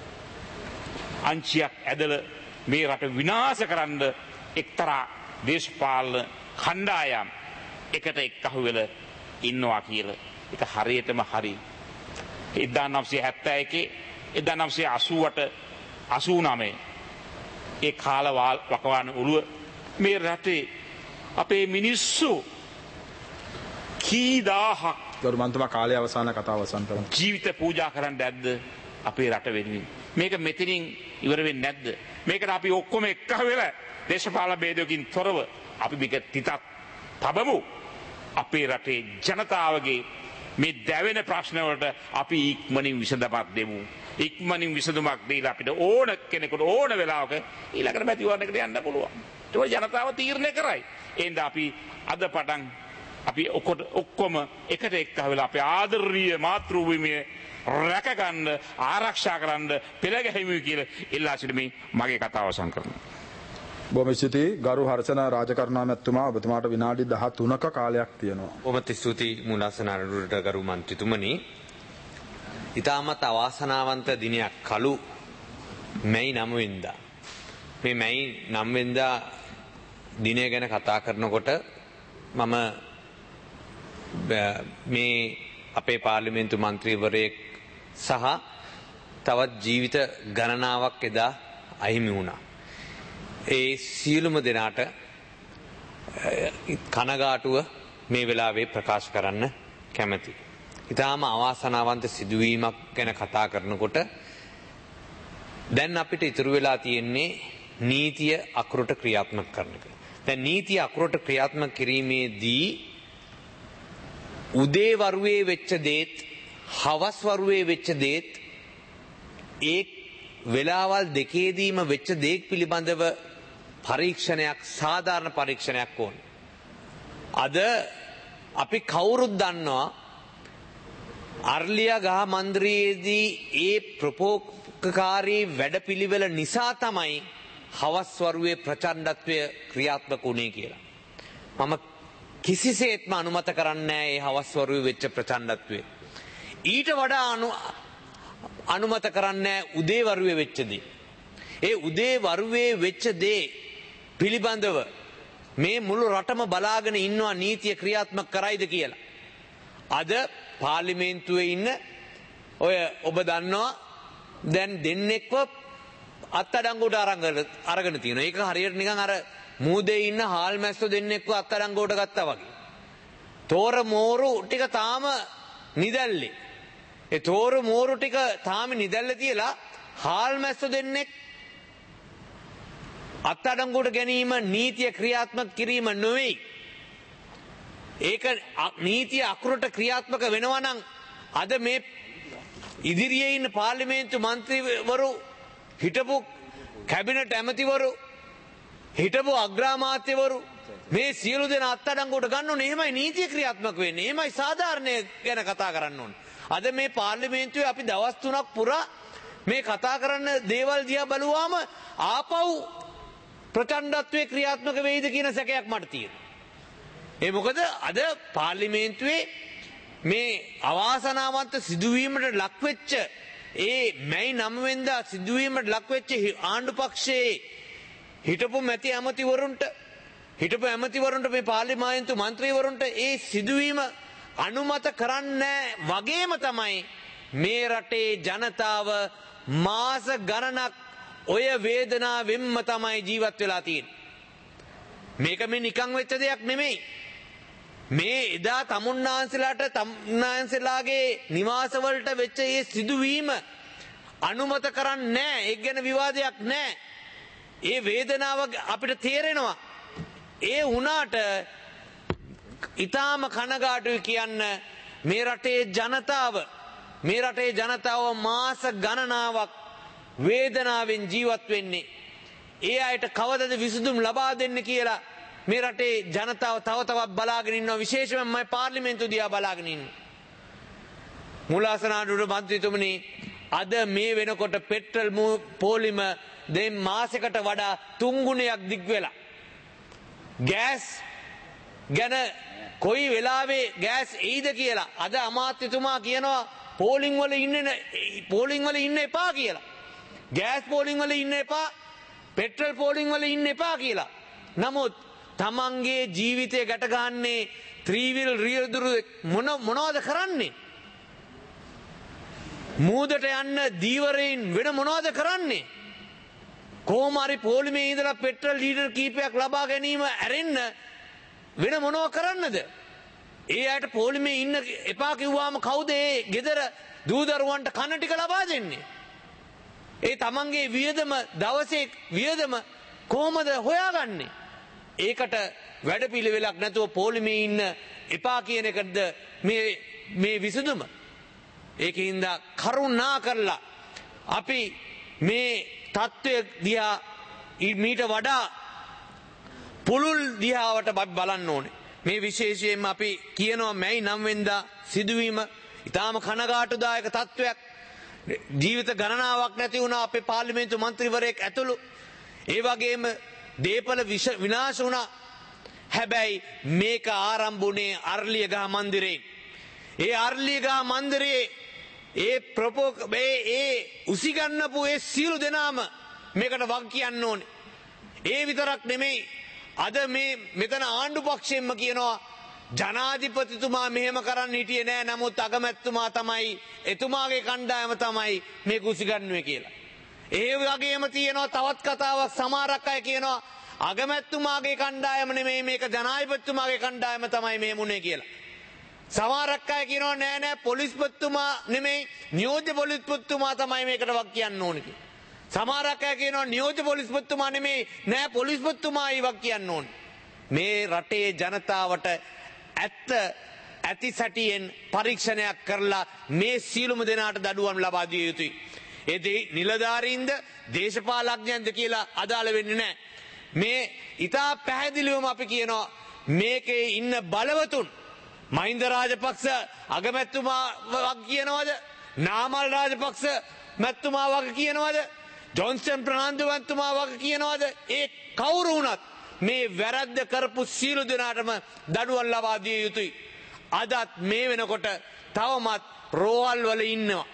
අංශයක් ඇදලා මේ රට විනාශ කරන්න එක්තරා දේශපාලන කණ්ඩායම් එකට එක්කහුව වෙලා ඉන්නවා කියලා. ඒක හරියටම හරි. එක්දාස් නවසිය හැත්තෑ එකේ එක්දාස් නවසිය අසූඅට අසූනවය ඒ කාල වකවාන උළුව මේ රටේ අපේ මිනිස්සු කී දාහක් ගරු මන්තුමා කාලය අවසාන කතාව අවසන් කරමු. ජීවිත පූජා කරන්න ඇද්ද අපේ රට වෙනුවෙන්? මේක මෙතනින් ඉවර වෙන්නේ නැද්ද? මේකට අපි ඔක්කොම එක්ක වෙලා දේශපාලන ભેදයකින් තොරව අපි මේක තිතක් තබමු. අපේ රටේ ජනතාවගේ මේ දැවෙන ප්‍රශ්න වලට අපි ඉක්මනින් විසඳුමක් දෙමු. ඉක්මනින් විසඳුමක් දීලා අපිට ඕන කෙනෙකුට ඕන වෙලාවක ඊළඟට මැතිවරණයකට යන්න පුළුවන්. ඒක ජනතාව තීරණය කරයි. එහෙනම් අපි අද පටන් අපි ඔක්කොම එකට එක්ක වෙලා අපේ ආදරණීය මාතෘ භූමිය රැක ගන්න ආරක්ෂා කරන්න පෙළ ගැහිමු කියලා ඉල්ලා සිටමි. මගේ කතාව අවසන් කරනවා. බොහොම ස්තුතියි ගරු හර්ෂණ රාජකරුණාමැතිතුමා ඔබතුමාට විනාඩි දහතුනක කාලයක් තියෙනවා. බොහොම ස්තුතියි මුලාසන අනුරට ගරු මන්ත්‍රීතුමනි. ඉතාමත් අවාසනාවන්ත දිනයක් කලු මැයි නව වෙනිදා. මේ මැයි නව වෙනිදා දිනය ගැන කතා කරනකොට මම මේ අපේ පාර්ලිමේන්තු මන්ත්‍රීවරයෙක් සහ තවත් ජීවිත ගණනාවක් එදා අහිමි වුණා. ඒ සියලුම දෙනාට කනගාටුව මේ වෙලාවේ ප්‍රකාශ කරන්න කැමැතියි. ඉතාම අවාසනාවන්ත සිදුවීමක් ගැන කතා කරනකොට දැන් අපිට ඉතුරු වෙලා තියෙන්නේ නීතිය අකුරට ක්‍රියාත්මක කරන එක. දැන් නීතිය අකුරට ක්‍රියාත්මක කිරීමේදී උදේ වරුවේ වෙච්ච දේත් හවස් වරුවේ වෙච්ච දේත් ඒ වෙලාවල් දෙකේදීම වෙච්ච දේක් පිළිබඳව පරීක්ෂණයක් සාධාරණ පරීක්ෂණයක් ඕන. අද අපි කවුරුත් දන්නවා අර්ලියා ගහ මන්දිරයේදී ඒ ප්‍රපෝක්කාරී වැඩපිළිවෙල නිසා තමයි හවස් වරුවේ ප්‍රචණ්ඩත්වය ක්‍රියාත්මක වුණේ කියලා. මම කිසිසේත්ම අනුමත කරන්නේ නැහැ ඒ හවස් වරුවේ වෙච්ච ප්‍රචණ්ඩත්වය. ඊට වඩා අනු අනුමත කරන්නේ උදේ වරුවේ වෙච්ච දේ. ඒ උදේ වරුවේ වෙච්ච දේ පිළිබඳව මේ මුළු රටම බලාගෙන ඉන්නවා නීතිය ක්‍රියාත්මක කරයිද කියලා. අද පාර්ලිමේන්තුවේ ඉන්න ඔය ඔබ දන්නවා දැන් දෙන්නෙක්ව අත්අඩංගුවට අරගෙන තියෙනවා. ඒක හරියට නිකන් අර මූදේ ඉන්න හාල් මැස්සෝ දෙන්නෙක්ව අත්අඩංගුවට ගත්තා වගේ. තෝර මෝරු ටික තාම නිදැල්ලේ. ඒ තෝර මෝරු ටික තාම නිදැල්ලේ තියලා හාල් මැස්සෝ දෙන්නෙක් අත්අඩංගුවට ගැනීම නීතිය ක්‍රියාත්මක කිරීම නෙවෙයි. ඒක නීතිය අකුරට ක්‍රියාත්මක වෙනවා නම් අද මේ ඉදිරියේ ඉන්න පාර්ලිමේන්තු මන්ත්‍රීවරු හිටපු කැබිනට් ඇමතිවරු හිටපු අග්‍රාමාත්‍යවරු මේ සියලු දෙනා අත්අඩංගුවට ගන්න ඕනේ. එහෙමයි නීතිය ක්‍රියාත්මක වෙන්නේ. එහෙමයි සාධාරණය ගැන කතා කරන්න ඕනේ. අද මේ පාර්ලිමේන්තුවේ අපි දවස් තුනක් පුරා මේ කතා කරන්න දේවල් දිහා බලුවාම ආපහු ප්‍රචණ්ඩත්වයේ ක්‍රියාත්මක වෙයිද කියන සැකයක් මට තියෙනවා. ඒ මොකද අද පාර්ලිමේන්තුවේ මේ අවාසනාවන්ත සිදුවීමට ලක්වෙච්ච ඒ මැයි නව වෙනිදා සිදුවීමට ලක්වෙච්ච ආණ්ඩු පක්ෂයේ හිටපු මැති ඇමතිවරුන්ට හිටපු ඇමතිවරුන්ට මේ පාර්ලිමේන්තු මන්ත්‍රීවරුන්ට ඒ සිදුවීම අනුමත කරන්නේ වගේම තමයි මේ රටේ ජනතාව මාස ගණනක් ඔය වේදනාවෙන්ම තමයි ජීවත් වෙලා තියෙන්නේ. මේක මේ නිකන් වෙච්ච දෙයක් නෙමෙයි. මේ එදා තමුන්නාන්සලාට තමුන්නාන්සලාගේ නිවාසවලට වෙච්ච ඒ සිදුවීම අනුමත කරන්නේ නැහැ. ඒක ගැන විවාදයක් නැහැ. ඒ වේදනාව අපිට තේරෙනවා. ඒ වුණාට ඊටාම කනගාටුයි කියන්න මේ රටේ ජනතාව මේ රටේ ජනතාව මාස ගණනාවක් වේදනාවෙන් ජීවත් වෙන්නේ. ඒ අයට කවදද විසඳුම් ලබා දෙන්න කියලා මේ රටේ ජනතාව තව තවත් බලාගෙන ඉන්නවා. විශේෂයෙන්ම මම පාර්ලිමේන්තුව දිහා බලාගෙන ඉන්නවා. මුලාසනාඩුවට මන්ත්‍රීතුමනි අද මේ වෙනකොට පෙට්‍රල් පෝලිම දැන් මාසයකට වඩා තුන් ගුණයක් දිග් වෙලා. ගෑස් ගැන කොයි වෙලාවේ ගෑස් එයිද කියලා අද අමාත්‍යතුමා කියනවා පෝලිං වල ඉන්නේ පෝලිං වල ඉන්න එපා කියලා. ගෑස් පෝලිං වල ඉන්න එපා, පෙට්‍රල් පෝලිං වල ඉන්න එපා කියලා. නමුත් තමන්ගේ ජීවිතය ගැට ගන්නේ ත්‍රිවිල් රියදුරු මොන මොනවද කරන්නේ? මූදට යන්න දීවරයින් වෙන මොනවද කරන්නේ? කොහොම හරි පොලිමේ ඉඳලා පෙට්‍රල් ලීටර් කීපයක් ලබා ගැනීම ඇරෙන්න වෙන මොනව කරන්නද? ඒ අයට පොලිමේ ඉන්න එපා කිව්වාම කවුද ඒ ගෙදර දූ දරුවන්ට කන ටික ලබා දෙන්නේ? ඒ තමන්ගේ වියදම දවසේ වියදම කොහොමද හොයාගන්නේ? ඒකට වැඩපිළිවෙලක් නැතුව පොලිමේ ඉන්න එපා කියන එකද මේ මේ විසඳුම? ඒකින්ද කරුණා කරලා අපි මේ තත්ත්වය දිහා මීට වඩා පුළුල් දිහාවට බලන්න ඕනේ. මේ විශේෂයෙන්ම අපි කියනවා මැයි නවය වෙනිදා සිදුවීම ඉතාම කනගාටුදායක තත්ත්වයක්. ජීවිත ගණනාවක් නැති වුණා අපේ පාර්ලිමේන්තු මන්ත්‍රීවරයෙක් ඇතුළු. ඒ වගේම දේපල විනාශ වුණා. හැබැයි මේක ආරම්භ වුණේ අර්ලියගහ මන්දිරයෙන්. ඒ අර්ලියගහ මන්දිරයේ ඒ ප්‍රපෝ ඒ ඒ උසිගන්නපු ඒ සියලු දෙනාම මේකට වග කියන්න ඕනේ. ඒ විතරක් නෙමෙයි අද මේ මෙතන ආණ්ඩු පක්ෂයෙන්ම කියනවා ජනාධිපතිතුමා මෙහෙම කරන්න හිටියේ නෑ, නමුත් අගමැතිතුමා තමයි එතුමාගේ කණ්ඩායම තමයි මේක උසිගන්නුවේ කියලා. ඒ වගේම තියෙනවා තවත් කතාවක්. සමහරක් අය කියනවා අගමැතිතුමාගේ කණ්ඩායම නෙමෙයි මේක ජනාධිපතිතුමාගේ කණ්ඩායම තමයි මේ මුනේ කියලා. සමහරක් අය කියනවා නෑ නෑ පොලිස්පතිතුමා නෙමෙයි නියෝජ්‍ය පොලිස්පතිතුමා තමයි මේකට වක් කියන්න ඕනේ කියලා. සමහරක් අය කියනවා නියෝජ්‍ය පොලිස්පතිතුමා නෙමෙයි නෑ පොලිස්පතිතුමායි වක් කියන්න ඕනේ. මේ රටේ ජනතාවට ඇත්ත ඇති සැටියෙන් පරීක්ෂණයක් කරලා මේ සියලුම දෙනාට දඩුවම් ලබා දිය යුතුයි. ඒ නිලධාරීන්ද දේශපාලඥයන්ද කියලා අදාළ වෙන්නේ නැහැ. මේ ඉතා පැහැදිලිවම අපි කියනවා මේකේ ඉන්න බලවතුන් මහින්ද රාජපක්ෂ අගමැතිතුමා වග කියනවද? නාමල් රාජපක්ෂ මැතිතුමා වග කියනවද? ජොන්සන් ප්‍රනාන්දුවන්තුමා වග කියනවද? ඒ කවුරු වුණත් මේ වැරද්ද කරපු සියලු දෙනාටම දඩුවම් ලබා දිය යුතුයි. අදත් මේ වෙනකොට තවමත් රෝහල් වල ඉන්නවා.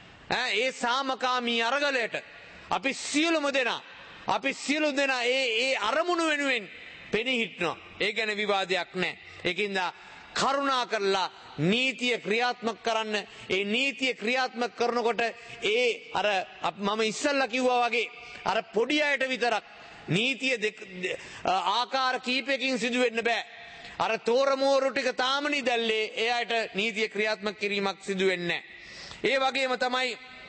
ඒ සාමකාමී අරගලයට අපි සියලුම දෙනා අපි සියලු දෙනා ඒ ඒ අරමුණු වෙනුවෙන් පෙනී හිටනවා. ඒ ගැන විවාදයක් නැහැ. ඒකින්ද කරුණා කරලා නීතිය ක්‍රියාත්මක කරන්න. ඒ නීතිය ක්‍රියාත්මක කරනකොට ඒ අර මම ඉස්සල්ලා කිව්වා වගේ අර පොඩි අයට විතරක් නීතිය ආකාර කීපයකින් සිදු වෙන්න බෑ. අර තෝරමෝරු ටික තාමනි දැල්ලේ ඒ අයට නීතිය ක්‍රියාත්මක කිරීමක් සිදු වෙන්නේ නැහැ. ඒ වගේම තමයි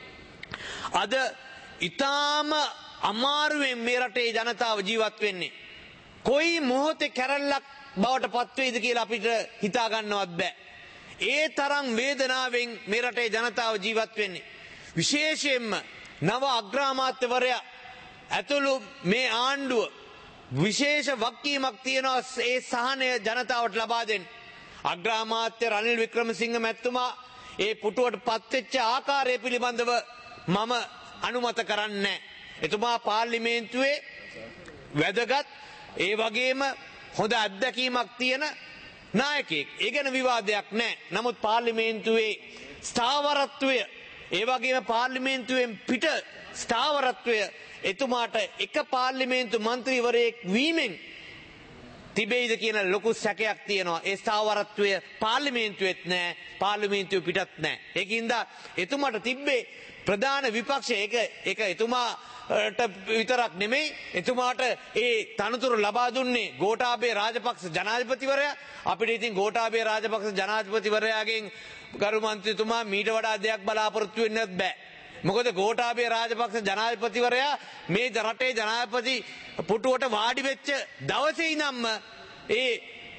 අද ඊටාම අමාරුවෙන් මේ රටේ ජනතාව ජීවත් වෙන්නේ. කොයි මොහොතේ කැරල්ලක් බවට පත් වේද කියලා අපිට හිතා ගන්නවත් බෑ. ඒ තරම් වේදනාවෙන් මේ රටේ ජනතාව ජීවත් වෙන්නේ. විශේෂයෙන්ම නව අග්‍රාමාත්‍යවරයා ඇතුළු මේ ආණ්ඩුව විශේෂ වගකීමක් තියෙනවා ඒ සහනය ජනතාවට ලබා දෙන්න. අග්‍රාමාත්‍ය රනිල් වික්‍රමසිංහ මැතිතුමා ඒ පුටුවට පත්වෙච්ච ආකාරය පිළිබඳව මම අනුමත කරන්නේ. එතුමා පාර්ලිමේන්තුවේ වැදගත් ඒ වගේම හොඳ අත්දැකීමක් තියෙන නායකයෙක්. ඒ ගැන විවාදයක් නැහැ. නමුත් පාර්ලිමේන්තුවේ ස්ථාවරත්වය ඒ වගේම පාර්ලිමේන්තුවෙන් පිට ස්ථාවරත්වය එතුමාට එක පාර්ලිමේන්තු මන්ත්‍රීවරයෙක් වීමෙන් තිබෙයිද කියන ලොකු සැකයක් තියෙනවා. ඒ ස්ථාවරත්වය පාර්ලිමේන්තුවෙත් නැහැ, පාර්ලිමේන්තුව පිටත් නැහැ. ඒකින්ද එතුමාට තිබ්බේ ප්‍රධාන විපක්ෂය ඒක ඒක එතුමාට විතරක් නෙමෙයි, එතුමාට ඒ තනතුරු ලබා දුන්නේ ගෝඨාභය රාජපක්ෂ ජනාධිපතිවරයා. අපිට ඉතින් ගෝඨාභය රාජපක්ෂ ජනාධිපතිවරයාගෙන් ගරු මන්ත්‍රීතුමා මීට වඩා දෙයක් බලාපොරොත්තු වෙන්නත් බෑ. මොකද ගෝඨාභය රාජපක්ෂ ජනාධිපතිවරයා මේ රටේ ජනාධිපති පුටුවට වාඩි වෙච්ච දවසේ ඉඳන්ම ඒ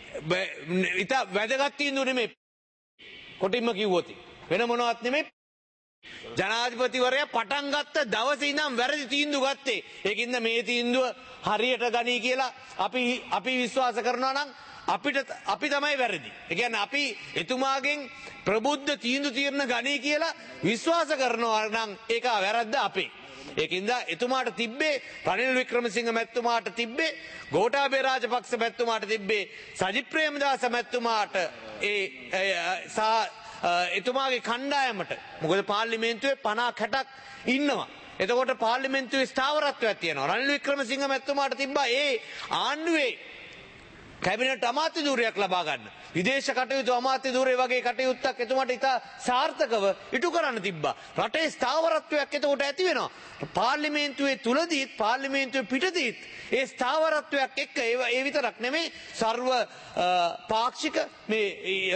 ඉතා වැදගත් තීන්දුව නෙමෙයි. කොටින්ම කිව්වොත් වෙන මොනවත් නෙමෙයි. ජනාධිපතිවරයා පටන් ගත්ත දවසේ ඉඳන් වැරදි තීන්දුව ගත්තේ. ඒකින්ද මේ තීන්දුව හරියට ගනී කියලා අපි අපි විශ්වාස කරනවා නම් අපිට අපි තමයි වැරදි. ඒ කියන්නේ අපි එතුමාගෙන් ප්‍රබුද්ධ තීන්දුව తీරන ගනී කියලා විශ්වාස කරනවා නම් ඒක වැරද්ද අපේ. ඒකින්ද එතුමාට තිබ්බේ රනිල් වික්‍රමසිංහ මැතිතුමාට තිබ්බේ ගෝඨාභය රාජපක්ෂ මැතිතුමාට තිබ්බේ සජිත් ප්‍රේමදාස මැතිතුමාට ඒ සහ එතුමාගේ කණ්ඩායමට. මොකද පාර්ලිමේන්තුවේ පනහක් හැටක් ඉන්නවා. එතකොට පාර්ලිමේන්තුවේ ස්ථාවරත්වයක් තියෙනවා. රනිල් වික්‍රමසිංහ මැතිතුමාට තිබ්බා ඒ ආණ්ඩුවේ කැබිනට් අමාත්‍ය ධූරයක් ලබා ගන්න. විදේශ කටයුතු අමාත්‍ය ධූරය වගේ කටයුත්තක් එතුමාට ඉතා සාර්ථකව ඉටු කරන්න තිබ්බා. රටේ ස්ථාවරත්වයක් එතකොට ඇති වෙනවා. පාර්ලිමේන්තුවේ තුලදීත් පාර්ලිමේන්තුවේ පිටදීත් ඒ ස්ථාවරත්වයක් එක්ක ඒ විතරක් නෙමෙයි සර්ව පාක්ෂික මේ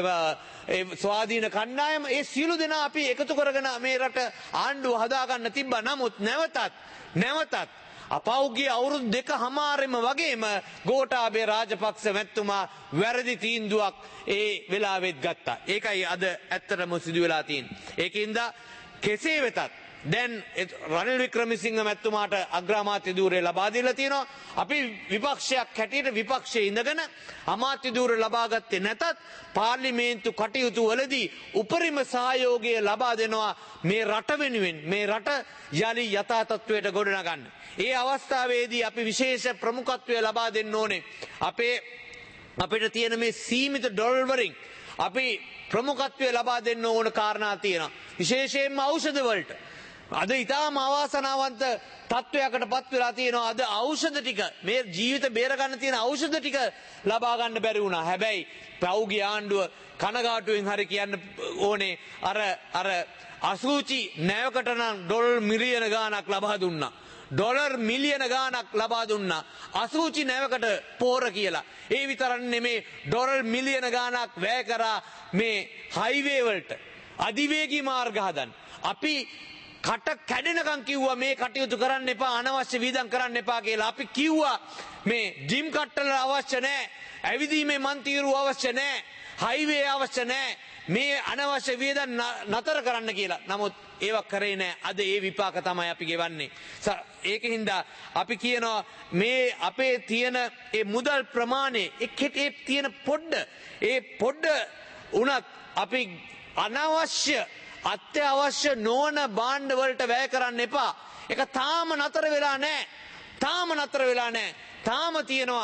ස්වාධීන කණ්ඩායම ඒ සියලු දෙනා අපි එකතු කරගෙන මේ රට ආණ්ඩුව හදාගන්න තිබ්බා. නමුත් නැවතත් නැවතත් අපෞගිය අවුරුදු දෙක හමාරෙම වගේම ගෝඨාභය රාජපක්ෂ මැතිතුමා වැරදි තීන්දුවක් ඒ වෙලාවෙත් ගත්තා. ඒකයි අද ඇත්තටම සිදු වෙලා තියෙන්නේ. ඒකින්ද කෙසේ වෙතත් දැන් රනිල් වික්‍රමසිංහ මැතිතුමාට අග්‍රාමාත්‍ය ධූරය ලබා දීලා තියෙනවා. අපි විපක්ෂයක් හැටියට විපක්ෂයේ ඉඳගෙන අමාත්‍ය ධූරය ලබා ගත්තේ නැතත් පාර්ලිමේන්තු කටයුතු වලදී උපරිම සහයෝගය ලබා දෙනවා මේ රට වෙනුවෙන් මේ රට යලි යථා තත්ත්වයට ගොඩනගන්න. ඒ අවස්ථාවේදී අපි විශේෂ ප්‍රමුඛත්වය ලබා දෙන්න ඕනේ. අපේ අපිට තියෙන මේ සීමිත ඩොලර් වලින් අපි ප්‍රමුඛත්වය ලබා දෙන්න ඕන කාරණා තියෙනවා. විශේෂයෙන්ම ඖෂධ වලට. අද ඉතාම අවාසනාවන්ත තත්ත්වයකට පත් වෙලා තියෙනවා. අද ඖෂධ ටික මේ ජීවිත බේර ගන්න තියෙන ඖෂධ ටික ලබා ගන්න බැරි වුණා. හැබැයි පෞගිය ආණ්ඩුව කනගාටුවෙන් හරි කියන්න ඕනේ අර අර අසූචි නැවකට නම් ඩොලර් මිලියන ගාණක් ලබා දුන්නා. ඩොලර් මිලියන ගාණක් ලබා දුන්නා අසූචි නැවකට පෝර කියලා. ඒ විතරක් නෙමේ ඩොලර් මිලියන ගාණක් වැය කරා මේ හයිවේ වලට අධිවේගී මාර්ග හදන්න. අපි කට කැඩෙනකම් කිව්වා මේ කටයුතු කරන්න එපා අනවශ්‍ය වියදම් කරන්න එපා කියලා. අපි කිව්වා මේ ජිම් කට්ටල අවශ්‍ය නැහැ. ඇවිදීමේ මන්තිරු අවශ්‍ය නැහැ. හයිවේ අවශ්‍ය නැහැ. මේ අනවශ්‍ය වියදම් නතර කරන්න කියලා. නමුත් ඒවක් කරේ නැහැ. අද ඒ විපාක තමයි අපි ගෙවන්නේ. ඒකින්ද අපි කියනවා මේ අපේ තියෙන ඒ මුදල් ප්‍රමාණය එක්කේ තියෙන පොඩ්ඩ ඒ පොඩ්ඩ උනත් අපි අනවශ්‍ය අත්‍යවශ්‍ය නොවන භාණ්ඩ වලට වැය කරන්න එපා. ඒක තාම නතර වෙලා නැහැ. තාම නතර වෙලා නැහැ. තාම තියෙනවා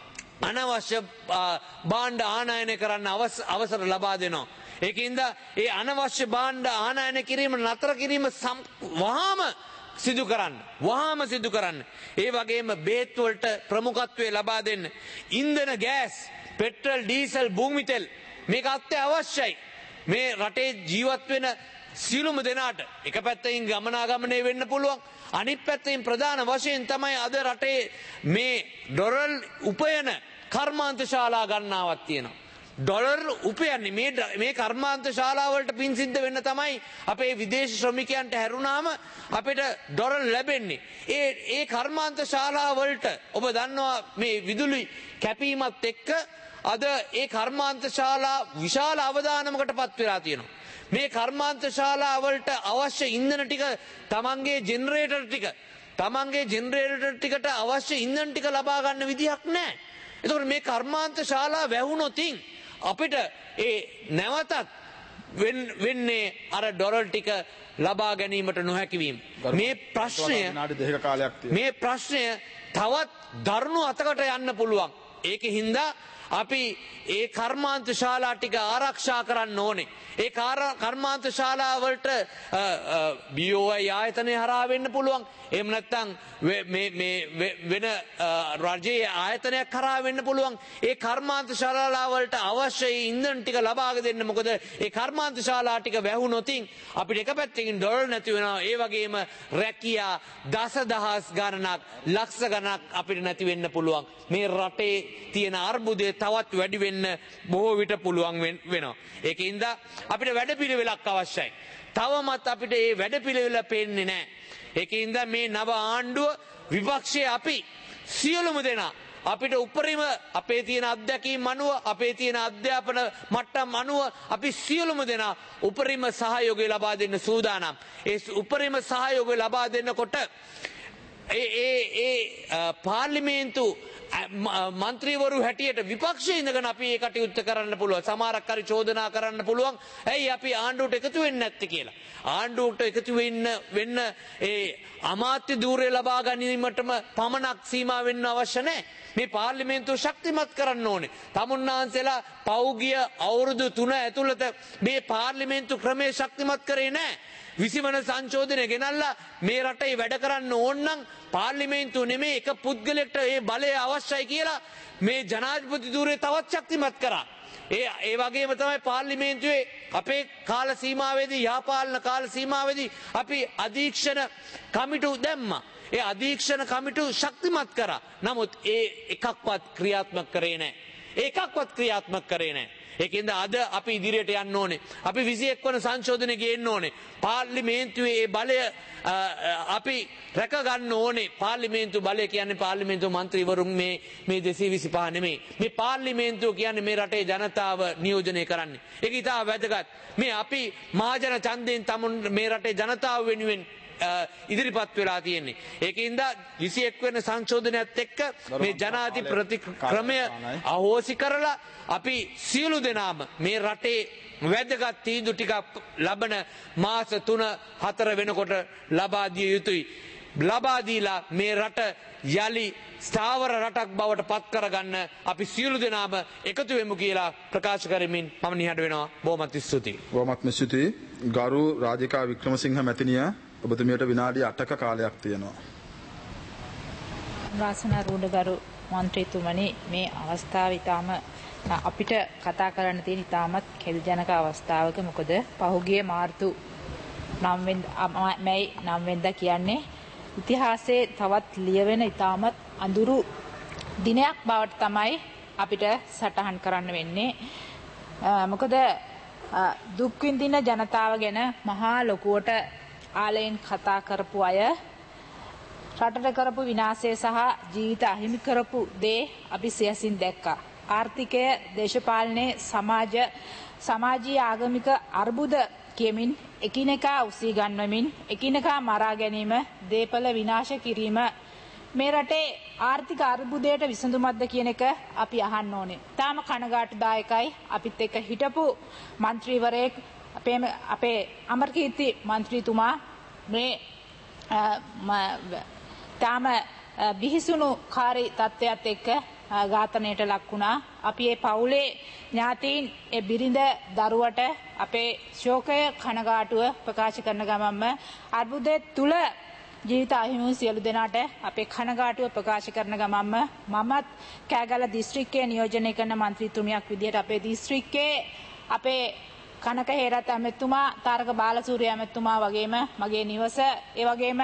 අනවශ්‍ය භාණ්ඩ ආනයනය කරන්න අවසර ලබා දෙනවා. ඒකින්ද ඒ අනවශ්‍ය භාණ්ඩ ආනයනය කිරීම නතර කිරීම වහාම සිදු කරන්න. වහාම සිදු කරන්න. ඒ වගේම බේත් වලට ප්‍රමුඛත්වය ලබා දෙන්න. ඉන්ධන ගෑස්, පෙට්‍රල්, ඩීසල්, භූමි තෙල් මේක අත්‍යවශ්‍යයි. මේ රටේ ජීවත් වෙන සියලුම දෙනාට එක පැත්තකින් ගමනාගමනය වෙන්න පුළුවන්. අනිත් පැත්තකින් ප්‍රධාන වශයෙන් තමයි අද රටේ මේ ඩොලර් උපයන කර්මාන්ත ශාලා ගණනාවක් තියෙනවා. ඩොලර් උපයන්නේ මේ මේ කර්මාන්ත ශාලා වලට පින් සිද්ධ වෙන්න තමයි අපේ විදේශ ශ්‍රමිකයන්ට හැරුණාම අපිට ඩොලර් ලැබෙන්නේ. ඒ ඒ කර්මාන්ත ශාලා වලට ඔබ දන්නවා මේ විදුලි කැපීමත් එක්ක අද ඒ කර්මාන්ත ශාලා විශාල අවදානමකට පත් වෙලා තියෙනවා. මේ කර්මාන්ත ශාලා වලට අවශ්‍ය ඉන්ධන ටික තමන්ගේ ජෙනරේටර් ටික තමන්ගේ ජෙනරේටර් ටිකට අවශ්‍ය ඉන්ධන ටික ලබා ගන්න විදිහක් නැහැ. එතකොට මේ කර්මාන්ත ශාලා වැහුනොත් අපිට ඒ නැවතත් වෙන්නේ අර ඩොලර් ටික ලබා ගැනීමට නොහැකි වීම. මේ ප්‍රශ්නය මේ ප්‍රශ්නය තවත් දරුණු අතකට යන්න පුළුවන්. ඒකින්ද අපි ඒ කර්මාන්ත ශාලා ටික ආරක්ෂා කරන්න ඕනේ. ඒ කර්මාන්ත ශාලා වලට බී ඕ අයි ආයතනය හරහා වෙන්න පුළුවන්. එහෙම නැත්නම් මේ මේ වෙන රජයේ ආයතනයක් කරා වෙන්න පුළුවන්. ඒ කර්මාන්ත ශාලා වලට අවශ්‍ය ඉන්ධන ටික ලබා දෙන්න. මොකද ඒ කර්මාන්ත ශාලා ටික වැහුනොත් අපිට එක පැත්තකින් ඩොලර් නැති වෙනවා. ඒ වගේම රැකියා දසදහස් ගණනක් ලක්ෂ ගණනක් අපිට නැති වෙන්න පුළුවන්. මේ රටේ තියෙන අර්බුදය තවත් වැඩි වෙන්න බොහෝ විට පුළුවන් වෙනවා. ඒකින්ද අපිට වැඩපිළිවෙලක් අවශ්‍යයි. තවමත් අපිට මේ වැඩපිළිවෙල පේන්නේ නැහැ. ඒකින්ද මේ නව ආණ්ඩුව විපක්ෂයේ අපි සියලුම දෙනා අපිට උපරිම අපේ තියෙන අත්දැකීම් අනුව අපේ තියෙන අධ්‍යාපන මට්ටම් අනුව අපි සියලුම දෙනා උපරිම සහයෝගය ලබා දෙන්න සූදානම්. ඒ උපරිම සහයෝගය ලබා දෙන්නකොට ඒ ඒ ඒ පාර්ලිමේන්තු මන්ත්‍රීවරු හැටියට විපක්ෂයේ ඉඳගෙන අපි ඒ කටයුත්ත කරන්න පුළුවන්. සමහරක් හරි චෝදනා කරන්න පුළුවන්. ඇයි අපි ආණ්ඩුවට එකතු වෙන්නේ නැත්තේ කියලා. ආණ්ඩුවට එකතු වෙන්න වෙන්න ඒ අමාත්‍ය ධූරය ලබා ගැනීමටම පමණක් සීමා වෙන්න අවශ්‍ය නැහැ. මේ පාර්ලිමේන්තුව ශක්තිමත් කරන්න ඕනේ. තමුන්නාන්සේලා පෞගිය අවුරුදු තුන ඇතුළත මේ පාර්ලිමේන්තු ක්‍රමය ශක්තිමත් කරේ නැහැ. විසිවන සංශෝධනය ගෙනල්ලා මේ රටේ වැඩ කරන්න ඕන නම් පාර්ලිමේන්තුව නෙමේ එක පුද්ගලෙක්ට ඒ බලය අවශ්‍යයි කියලා මේ ජනාධිපති ධූරය තවත් ශක්තිමත් කරා. ඒ ඒ වගේම තමයි පාර්ලිමේන්තුවේ අපේ කාල සීමාවේදී යහපාලන කාල සීමාවේදී අපි අධීක්ෂණ කමිටු දැම්මා. ඒ අධීක්ෂණ කමිටු ශක්තිමත් කරා. නමුත් ඒ එකක්වත් ක්‍රියාත්මක කරේ නැහැ. ඒකක්වත් ක්‍රියාත්මක කරේ නැහැ. ඒකින්ද අද අපි ඉදිරියට යන්න ඕනේ. අපි විසිඑක් වන සංශෝධනය ගේන්න ඕනේ. පාර්ලිමේන්තුවේ ඒ බලය අපි රැක ගන්න ඕනේ. පාර්ලිමේන්තු බලය කියන්නේ පාර්ලිමේන්තු මන්ත්‍රීවරුන් මේ මේ දෙසිය විසිපහ නෙමෙයි. මේ පාර්ලිමේන්තුව කියන්නේ මේ රටේ ජනතාව නියෝජනය කරන්නේ. ඒක ඉතා වැදගත්. මේ අපි මහජන ඡන්දයෙන් තමුන් මේ රටේ ජනතාව වෙනුවෙන් ඉදිරිපත් වෙලා තියෙන්නේ. ඒකින්ද විසිඑක් වෙන සංශෝධනයත් එක්ක මේ ජනාධි ප්‍රතික්‍රමය අහෝසි කරලා අපි සියලු දෙනාම මේ රටේ වැදගත් තීන්දුව ටිකක් ලබන මාස තුන හතර වෙනකොට ලබා දිය යුතුයි. ලබා දීලා මේ රට යලි ස්ථාවර රටක් බවට පත් කරගන්න අපි සියලු දෙනාම එකතු වෙමු කියලා ප්‍රකාශ කරමින් මම නිහඬ වෙනවා. බොහොමත් ස්තුතියි. බොහොමත් ස්තුතියි. ගරු රාජිකා වික්‍රමසිංහ මැතිණිය, ඔබතුමියට විනාඩි අටක කාලයක් තියෙනවා. වාසනා රූඩගරු මන්ත්‍රීතුමනි, මේ අවස්ථාව ඊටාම අපිට කතා කරන්න තියෙන ඊටාමත් කෙල්ජනක අවස්ථාවක. මොකද පහුගිය මාර්තු නවය වෙනිදා කියන්නේ ඉතිහාසයේ තවත් ලියවෙන ඊටාමත් අඳුරු දිනයක් බවට තමයි අපිට සටහන් කරන්න වෙන්නේ. මොකද දුක් විඳින ජනතාව ගැන මහා ලොකුවට ආලයෙන් කතා කරපු අය රටට කරපු විනාශය සහ ජීවිත අහිමි කරපු දේ අපි සියසින් දැක්කා. ආර්ථිකය, දේශපාලනයේ, සමාජ සමාජීය ආගමික අර්බුද කියමින් එකිනෙකා උසී ගන්වමින් එකිනෙකා මරා ගැනීම, දේපල විනාශ කිරීම මේ රටේ ආර්ථික අර්බුදයට විසඳුමක්ද කියන එක අපි අහන්න ඕනේ. තාම කනගාටුදායකයි අපිත් එක්ක හිටපු മന്ത്രിවරයෙක් අපේ අපේ අමරකීර්ති මන්ත්‍රීතුමා මේ තාම බිහිසුණු කාර්ය තත්ත්වයට එක්ක ඝාතනයට ලක් වුණා. අපි ඒ පවුලේ ඥාතීන්, ඒ බිරිඳ, දරුවට අපේ ශෝකය, කනගාටුව ප්‍රකාශ කරන ගමන්ම අර්බුදයේ තුල ජීවිත අහිමි සියලු දෙනාට අපේ කනගාටුව ප්‍රකාශ කරන ගමන්ම මමත් කෑගල දිස්ත්‍රික්කයේ නියෝජනය කරන මන්ත්‍රීතුමියක් විදිහට අපේ දිස්ත්‍රික්කයේ අපේ කනක හේරත් ඇමතුමා, තාරක බාලසූරිය ඇමතුමා වගේම මගේ නිවස, ඒ වගේම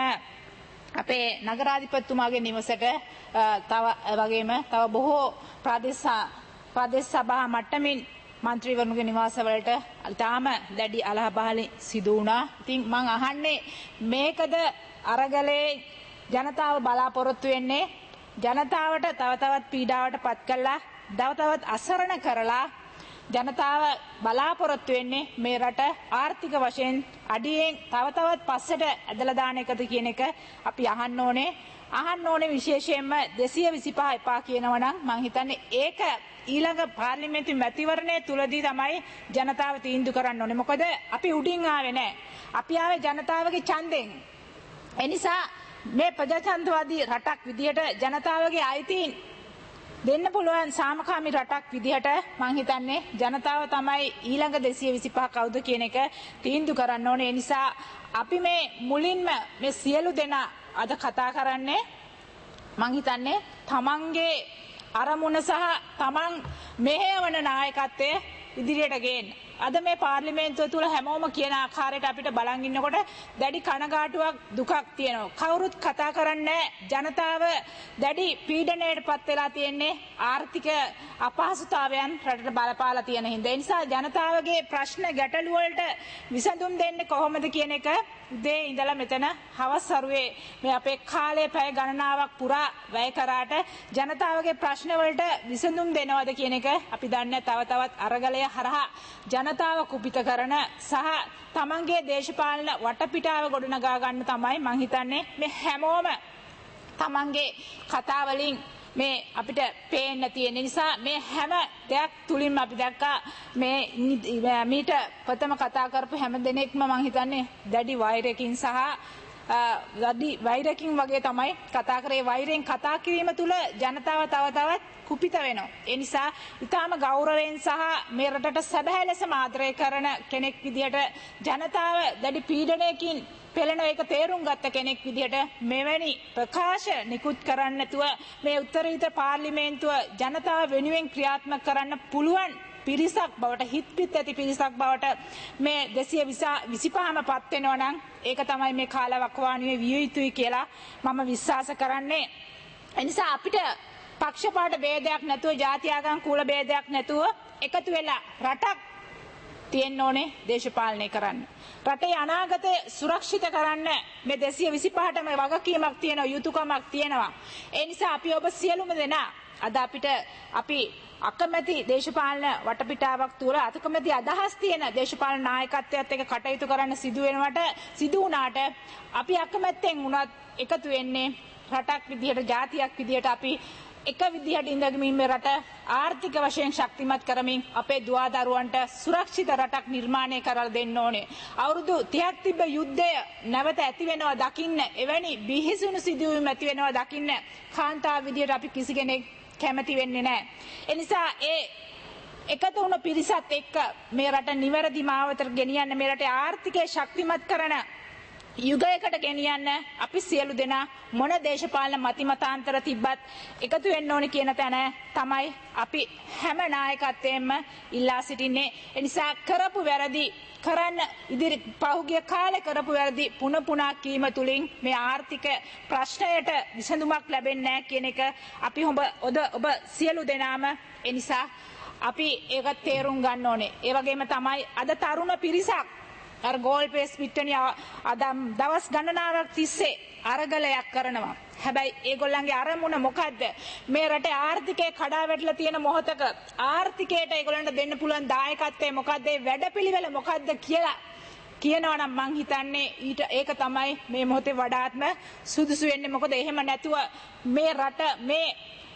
අපේ නගරාධිපතිතුමාගේ නිවසට තව වගේම තව බොහෝ ප්‍රදේශ ප්‍රදේශ සභා මට්ටමින් මන්ත්‍රීවරුන්ගේ නිවාසවලට තාම දැඩි අලහබහලි සිදු වුණා. ඉතින් මම අහන්නේ මේකද අරගලේ ජනතාව බලාපොරොත්තු වෙන්නේ? ජනතාවට තව තවත් පීඩාවට පත් කළා, තව තවත් අසරණ කරලා ජනතාව බලාපොරොත්තු වෙන්නේ මේ රට ආර්ථික වශයෙන් අඩියෙන් තව තවත් පස්සට ඇදලා දාන එකද කියන එක අපි අහන්න ඕනේ. අහන්න ඕනේ විශේෂයෙන්ම දෙසිය විසිපහ එපා කියනවා නම් මම හිතන්නේ ඒක ඊළඟ පාර්ලිමේන්තු මැතිවරණය තුලදී තමයි ජනතාව තීන්දුව කරන්න ඕනේ. මොකද අපි උඩින් ආවේ නැහැ. අපි ආවේ ජනතාවගේ ඡන්දෙන්. ඒ නිසා මේ ප්‍රජාතන්ත්‍රවාදී රටක් විදියට ජනතාවගේ අයිතීන් දෙන්න පුළුවන් සාමකාමී රටක් විදිහට මම හිතන්නේ ජනතාව තමයි ඊළඟ දෙසිය විසිපහ කවුද කියන එක තීන්දුව කරන්න ඕනේ. ඒ නිසා අපි මේ මුලින්ම මේ සියලු දෙනා අද කතා කරන්නේ මම හිතන්නේ තමන්ගේ අරමුණ සහ තමන් මෙහෙවන නායකත්වයේ ඉදිරියට ගේන්න. අද මේ පාර්ලිමේන්තුව තුල හැමෝම කියන ආකාරයට අපිට බලන් ඉන්නකොට දැඩි කනගාටුවක්, දුකක් තියෙනවා. කවුරුත් කතා කරන්නේ ජනතාව දැඩි පීඩනයට පත් වෙලා තියෙන්නේ ආර්ථික අපහසුතාවයන් රටට බලපාලා තියෙන හින්දා. ඒ නිසා ජනතාවගේ ප්‍රශ්න ගැටලු වලට විසඳුම් දෙන්නේ කොහොමද කියන එක උදේ ඉඳලා මෙතන හවස් වරුවේ මේ අපේ කාලේ පැය ගණනාවක් පුරා වැය කරාට ජනතාවගේ ප්‍රශ්න වලට විසඳුම් දෙනවද කියන එක අපි දන්නේ. තව තවත් අරගලය හරහා ජනතාව කුපිත කරන සහ තමන්ගේ දේශපාලන වටපිටාව ගොඩනගා ගන්න තමයි මම හිතන්නේ මේ හැමෝම තමන්ගේ කතා වලින් මේ අපිට පේන්න තියෙන නිසා මේ හැම දෙයක් තුලින්ම අපි දැක්කා මේ මීට ප්‍රථම කතා කරපු හැම දෙනෙක්ම මම හිතන්නේ දැඩි වෛරයකින් සහ වැඩි වෛරකින් වගේ තමයි කතා කරේ. වෛරයෙන් කතා කිරීම තුළ ජනතාව තව තවත් කුපිත වෙනවා. ඒ නිසා ඊටාම ගෞරවයෙන් සහ මේ රටට සැබෑ ලෙසම ආදරය කරන කෙනෙක් විදියට ජනතාව දැඩි පීඩනයකින් පෙළෙන එක තේරුම් ගත්ත කෙනෙක් විදියට මෙවැනි ප්‍රකාශ නිකුත් කරන්න නැතුව මේ උත්තරීතර පාර්ලිමේන්තුව ජනතාව වෙනුවෙන් ක්‍රියාත්මක කරන්න පුළුවන් පිරිසක් බවට හිත්පිත් ඇති පිරිසක් බවට මේ දෙසිය විසිපහම පත් වෙනවා නම් ඒක තමයි මේ කාලවකවානුවේ විය යුතුයි කියලා මම විශ්වාස කරන්නේ. ඒ නිසා අපිට පක්ෂපාත ભેදයක් නැතුව ජාති ආගම් කුල ભેදයක් නැතුව එකතු වෙලා රටක් තියෙන්න ඕනේ දේශපාලනය කරන්න. රටේ අනාගතය සුරක්ෂිත කරන්න මේ දෙසිය විසිපහටම වගකීමක් තියෙනවා, යුතුයකමක් තියෙනවා. ඒ නිසා අපි ඔබ සියලුම දෙනා අද අපිට අපි අකමැති දේශපාලන වටපිටාවක් තුර අකමැති අදහස් තියෙන දේශපාලන නායකත්වයත් එක්ක කටයුතු කරන්න සිදු වෙනවට සිදු වුණාට අපි අකමැත්තෙන් වුණත් එකතු වෙන්නේ රටක් විදියට, ජාතියක් විදියට අපි එක විදිහට ඉඳගමින් මේ රට ආර්ථික වශයෙන් ශක්තිමත් කරමින් අපේ දුවා දරුවන්ට සුරක්ෂිත රටක් නිර්මාණය කරලා දෙන්න ඕනේ. අවුරුදු තිහක් තිබ්බ යුද්ධය නැවත ඇති වෙනවා දකින්න, එවැනි බිහිසුණු සිදුවීම් ඇති වෙනවා දකින්න කාන්තාව විදියට අපි කිසි කෙනෙක් කැමති වෙන්නේ නැහැ. ඒ නිසා ඒ එකතු වුණ පිරිසත් එක්ක මේ රට නිවැරදි මාවතට ගෙනියන්න, මේ රටේ ආර්ථිකය ශක්තිමත් කරන යුගයකට ගෙනියන්න අපි සියලු දෙනා මොන දේශපාලන මතිමතාන්තර තිබ්බත් එකතු වෙන්න ඕනේ කියන තැන තමයි අපි හැම නායකත්වයෙන්ම ඉල්ලා සිටින්නේ. ඒ නිසා කරපු වැරදි කරන්න ඉදිරි පහුගිය කාලේ කරපු වැරදි පුන පුනා කීම තුලින් මේ ආර්ථික ප්‍රශ්නයට විසඳුමක් ලැබෙන්නේ නැහැ කියන එක අපි ඔබ ඔබ සියලු දෙනාම ඒ නිසා අපි ඒක තේරුම් ගන්න ඕනේ. ඒ වගේම තමයි අද තරුණ පිරිසක් අර ගෝල් පේස් පිට්ටනිය අද දවස් ගණනාවක් තිස්සේ අරගලයක් කරනවා. හැබැයි ඒගොල්ලන්ගේ අරමුණ මොකද්ද? මේ රටේ ආර්ථිකය කඩා වැටලා තියෙන මොහොතක ආර්ථිකයට ඒගොල්ලන්ට දෙන්න පුළුවන් දායකත්වය මොකද්ද? ඒ වැඩපිළිවෙල මොකද්ද කියලා කියනවා නම් මං හිතන්නේ ඊට ඒක තමයි මේ මොහොතේ වඩාත්ම සුදුසු වෙන්නේ. මොකද එහෙම නැතුව මේ රට මේ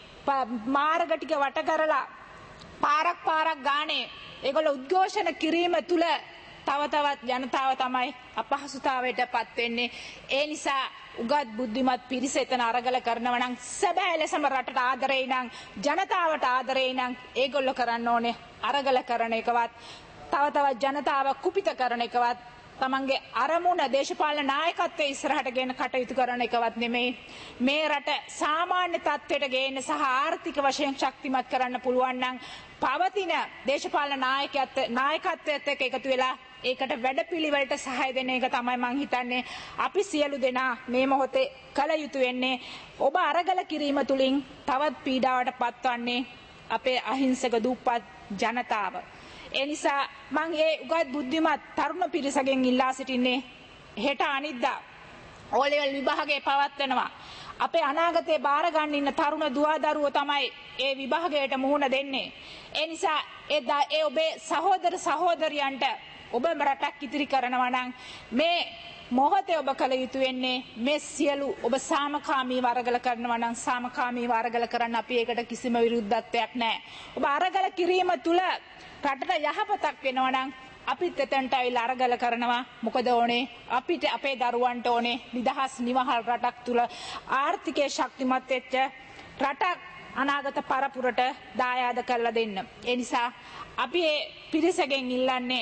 මාර්ග ටික වට කරලා පාරක් පාරක් ගානේ ඒගොල්ලෝ උද්ඝෝෂණ කිරීම තුල තව තවත් ජනතාව තමයි අපහසුතාවයට පත් වෙන්නේ. ඒ නිසා උගත් බුද්ධිමත් පිරිස එතන අරගල කරනවා නම් සැබෑ ලෙසම රටට ආදරේ නම් ජනතාවට ආදරේ නම් ඒගොල්ලෝ කරන්න ඕනේ අරගල කරන එකවත් තව තවත් ජනතාව කුපිත කරන එකවත් තමන්ගේ අරමුණ දේශපාලන නායකත්වයේ ඉස්සරහට ගෙන කටයුතු කරන එකවත් නෙමෙයි. මේ රට සාමාන්‍ය තත්ත්වයට ගේන්න සහ ආර්ථික වශයෙන් ශක්තිමත් කරන්න පුළුවන් නම් පවතින දේශපාලන නායකත්වය නායකත්වයත් එක්ක එකතු වෙලා ඒකට වැඩපිළිවෙලට සහාය දෙන එක තමයි මං හිතන්නේ අපි සියලු දෙනා මේ මොහොතේ කල යුතු වෙන්නේ. ඔබ අරගල කිරීම තුලින් තවත් පීඩාවට පත්වන්නේ අපේ අහිංසක දුප්පත් ජනතාව. ඒ නිසා මං ඒ උගත් බුද්ධිමත් තරුණ පිරිසගෙන් ඉල්ලා සිටින්නේ හෙට අනිද්දා ඕ ලෙවල් විභාගය පවත්වනවා. අපේ අනාගතේ බාර ගන්න ඉන්න තරුණ දුවා දරුවෝ තමයි ඒ විභාගයට මුහුණ දෙන්නේ. ඒ නිසා ඒ ඒ ඔබේ සහෝදර සහෝදරියන්ට ඔබම රටක් ඉදිරි කරනවා නම් මේ මොහොතේ ඔබ කළ යුතු වෙන්නේ මේ සියලු ඔබ සාමකාමීව අරගල කරනවා නම් සාමකාමීව අරගල කරන්න අපි ඒකට කිසිම විරුද්ධත්වයක් නැහැ. ඔබ අරගල කිරීම තුල රටට යහපතක් වෙනවා නම් අපිත් එතනට ඇවිල්ලා අරගල කරනවා. මොකද ඕනේ අපිට අපේ දරුවන්ට ඕනේ නිදහස් නිවහල් රටක් තුල ආර්ථිකයේ ශක්තිමත් වෙච්ච රටක් අනාගත පරපුරට දායාද කරලා දෙන්න. ඒ නිසා අපි මේ පිරිසගෙන් ඉල්ලන්නේ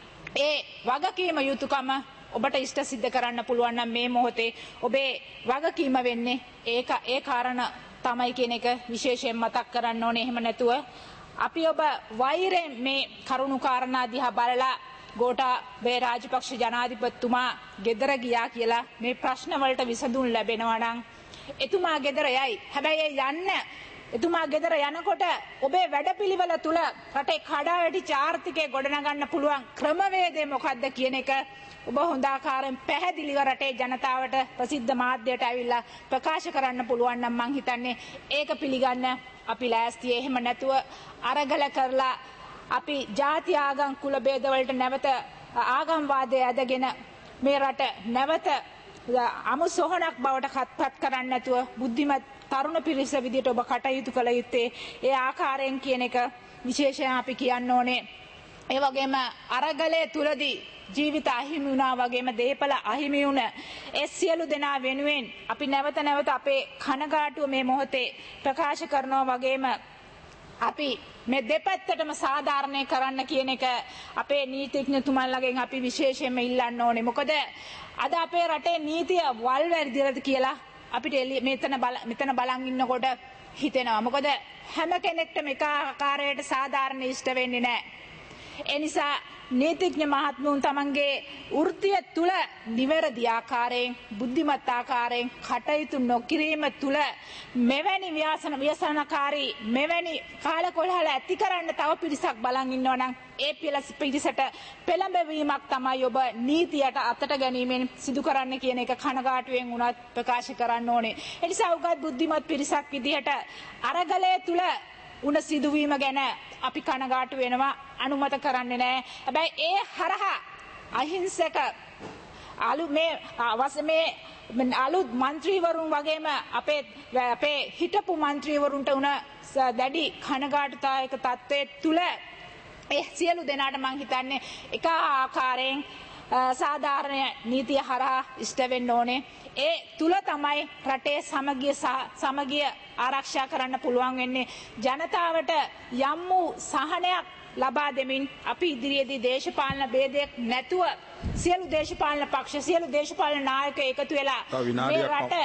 ඒ වගකීම යුතුයකම ඔබට ඉෂ්ට සිද්ධ කරන්න පුළුවන් නම් මේ මොහොතේ ඔබේ වගකීම වෙන්නේ ඒක ඒ කාරණා තමයි කියන එක විශේෂයෙන් මතක් කරන්න ඕනේ. එහෙම නැතුව අපි ඔබ වෛරයෙන් මේ කරුණු කාරණා දිහා බලලා ගෝඨාභය රාජපක්ෂ ජනාධිපතිතුමා ගෙදර ගියා කියලා මේ ප්‍රශ්න වලට විසඳුම් ලැබෙනවා නම් එතුමා ගෙදර යයි. හැබැයි යන්න එතුමා ගෙදර යනකොට ඔබේ වැඩපිළිවෙල තුල රටේ කඩා වැටිච්ච ආර්ථිකය ගොඩනගන්න පුළුවන් ක්‍රමවේදය මොකක්ද කියන එක ඔබ හොඳාකාරයෙන් පැහැදිලිව රටේ ජනතාවට ප්‍රසිද්ධ මාධ්‍යයට ඇවිල්ලා ප්‍රකාශ කරන්න පුළුවන් නම් මං හිතන්නේ ඒක පිළිගන්න අපි ලෑස්තියි. එහෙම නැතුව අරගල කරලා අපි ಜಾති ආගම් කුල ભેද වලට නැවත ආගම් වාදය ඇදගෙන මේ රට නැවත අමු සොහනක් බවට කත්පත් කරන්න නැතුව බුද්ධිමත් තරුණ පිරිස විදියට ඔබ කටයුතු කළ යුත්තේ ඒ ආකාරයෙන් කියන එක විශේෂයෙන් අපි කියන්න ඕනේ. ඒ වගේම අරගලයේ තුලදී ජීවිත අහිමි වුණා වගේම දේපල අහිමි වුණ ඒ සියලු දෙනා වෙනුවෙන් අපි නැවත නැවත අපේ කනගාටුව මේ මොහොතේ ප්‍රකාශ කරනවා වගේම අපි මේ දෙපැත්තටම සාධාරණය කරන්න කියන එක අපේ නීතිඥතුමන්ලගෙන් අපි විශේෂයෙන්ම ඉල්ලන්න ඕනේ. මොකද අද අපේ රටේ නීතිය වල් වැරදිලාද කියලා අපිට මෙතන මෙතන බලන් ඉන්නකොට හිතෙනවා. මොකද හැම කෙනෙක්ටම එක ආකාරයකට සාධාරණ ඉෂ්ට වෙන්නේ නැහැ. ඒ නිසා නීතිඥ මහත්මුන් තමන්ගේ වෘත්තිය තුල නිවැරදි ආකාරයෙන් බුද්ධිමත් ආකාරයෙන් කටයුතු නොකිරීම තුල මෙවැනි ව්‍යාසන ව්‍යසනකාරී මෙවැනි කාලකොලහල ඇති කරන්න තව පිරිසක් බලන් ඉන්නවා නම් ඒ පිරිසට පෙළඹවීමක් තමයි ඔබ නීතියට අතට ගැනීමෙන් සිදු කරන්න කියන එක කනගාටුවෙන් උනත් ප්‍රකාශ කරන්න ඕනේ. ඒ නිසා උගත් බුද්ධිමත් පිරිසක් විදිහට අරගලයේ තුල උන සිදුවීම ගැන අපි කනගාටු වෙනවා, අනුමත කරන්නේ නැහැ. හැබැයි ඒ හරහා අහිංසක අලු මේ අවස මේ අලුත් മന്ത്രിවරුන් වගේම අපේ අපේ හිටපු മന്ത്രിවරුන්ට උන දැඩි කනගාටුතාවයක තත්ත්වයේ තුල ඒ සියලු දෙනාට මං හිතන්නේ එක ආකාරයෙන් සාධාරණ නීතිය හරහා ඉෂ්ට වෙන්න ඕනේ. ඒ තුල තමයි රටේ සමගිය සමගිය ආරක්ෂා කරන්න පුළුවන් වෙන්නේ. ජනතාවට යම් වූ සහනයක් ලබා දෙමින් අපි ඉදිරියේදී දේශපාලන ભેදයක් නැතුව සියලු දේශපාලන පක්ෂ සියලු දේශපාලන නායකයෝ එකතු වෙලා මේ රට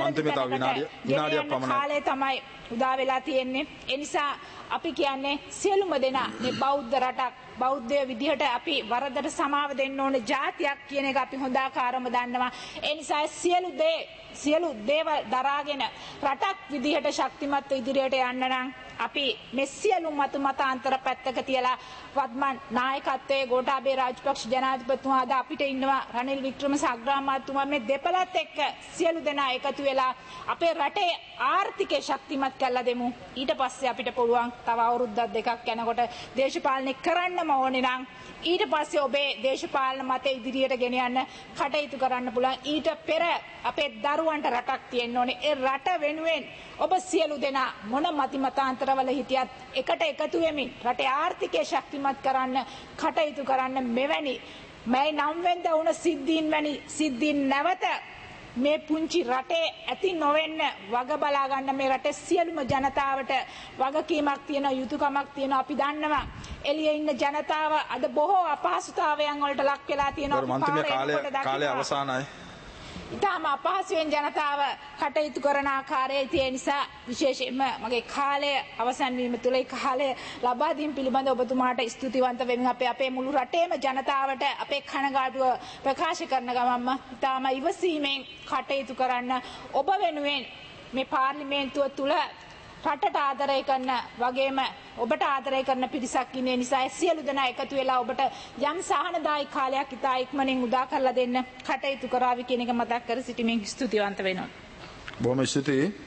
නිවැරදි කාලේ තමයි උදා වෙලා තියෙන්නේ. ඒ නිසා අපි කියන්නේ සියලුම දෙනා මේ බෞද්ධ රටක් බෞද්ධය විදිහට අපි වරදට සමාව දෙන්න ඕනේ ජාතියක් කියන එක අපි හොඳ ආකාරම දන්නවා. ඒ නිසා සියලු දේ සියලු දේවල් දරාගෙන රටක් විදිහට ශක්තිමත් ඉදිරියට යන්න නම් අපි මේ සියලු මත මතාන්තර පැත්තක තියලා වත්මන් නායකත්වයේ ගෝඨාභය රාජපක්ෂ ජනාධිපතිතුමා අද අපිට ඉන්නවා රනිල් වික්‍රමසිංහ අග්‍රාමාත්‍යතුමා මේ දෙපළත් එක්ක සියලු දෙනා එකතු වෙලා අපේ රටේ ආර්ථිකය ශක්තිමත් කරලා දෙමු. ඊට පස්සේ අපිට පුළුවන් තව අවුරුද්දක් දෙකක් යනකොට දේශපාලනය කරන්නම ඕනේ නම් ඊට පස්සේ ඔබේ දේශපාලන මත ඉදිරියට ගෙන යන්න කටයුතු කරන්න පුළුවන්. ඊට පෙර අපේ දරුවන්ට රටක් තියෙන්න ඕනේ. ඒ රට වෙනුවෙන් ඔබ සියලු දෙනා මොන මති මතාන්තරවල හිටියත් එකට එකතු වෙමින් රටේ ආර්ථිකය ශක්තිමත් කරන්න කටයුතු කරන්න මෙවැනි මේ නම් වෙන්ද වුණ සිද්ධීන් වැනි සිද්ධීන් නැවත මේ පුංචි රටේ ඇති නොවෙන්න වග බලා ගන්න මේ රටේ සියලුම ජනතාවට වගකීමක් තියෙන යුතුයකමක් තියෙන අපි දන්නවා. එළියේ ඉන්න ජනතාව අද බොහෝ අපහසුතාවයන් වලට ලක් වෙලා තියෙනවා. කාලය අවසానයි. ඉතාම අපහසුවෙන් ජනතාව කටයුතු කරන ආකාරය ඒ නිසා විශේෂයෙන්ම මගේ කාලය අවසන් වීම තුළ ඒ කාලය ලබා දීම පිළිබඳ ඔබතුමාට ස්තුතිවන්ත වෙමින් අපේ අපේ මුළු රටේම ජනතාවට අපේ කනගාටුව ප්‍රකාශ කරන ගමන්ම ඉතාම ඉවසීමෙන් කටයුතු කරන්න ඔබ වෙනුවෙන් මේ පාර්ලිමේන්තුව තුළ රටට ආදරය කරන වගේම ඔබට ආදරය කරන පිරිසක් ඉන්නේ නිසා සියලු දෙනා එකතු වෙලා ඔබට යම් සහනදායී කාලයක් ඉතා ඉක්මනින් උදා කරලා දෙන්න කටයුතු කරાવી කියන එක මතක් කර සිටිමින් ස්තුතිවන්ත වෙනවා. බොහොම ස්තුතියි.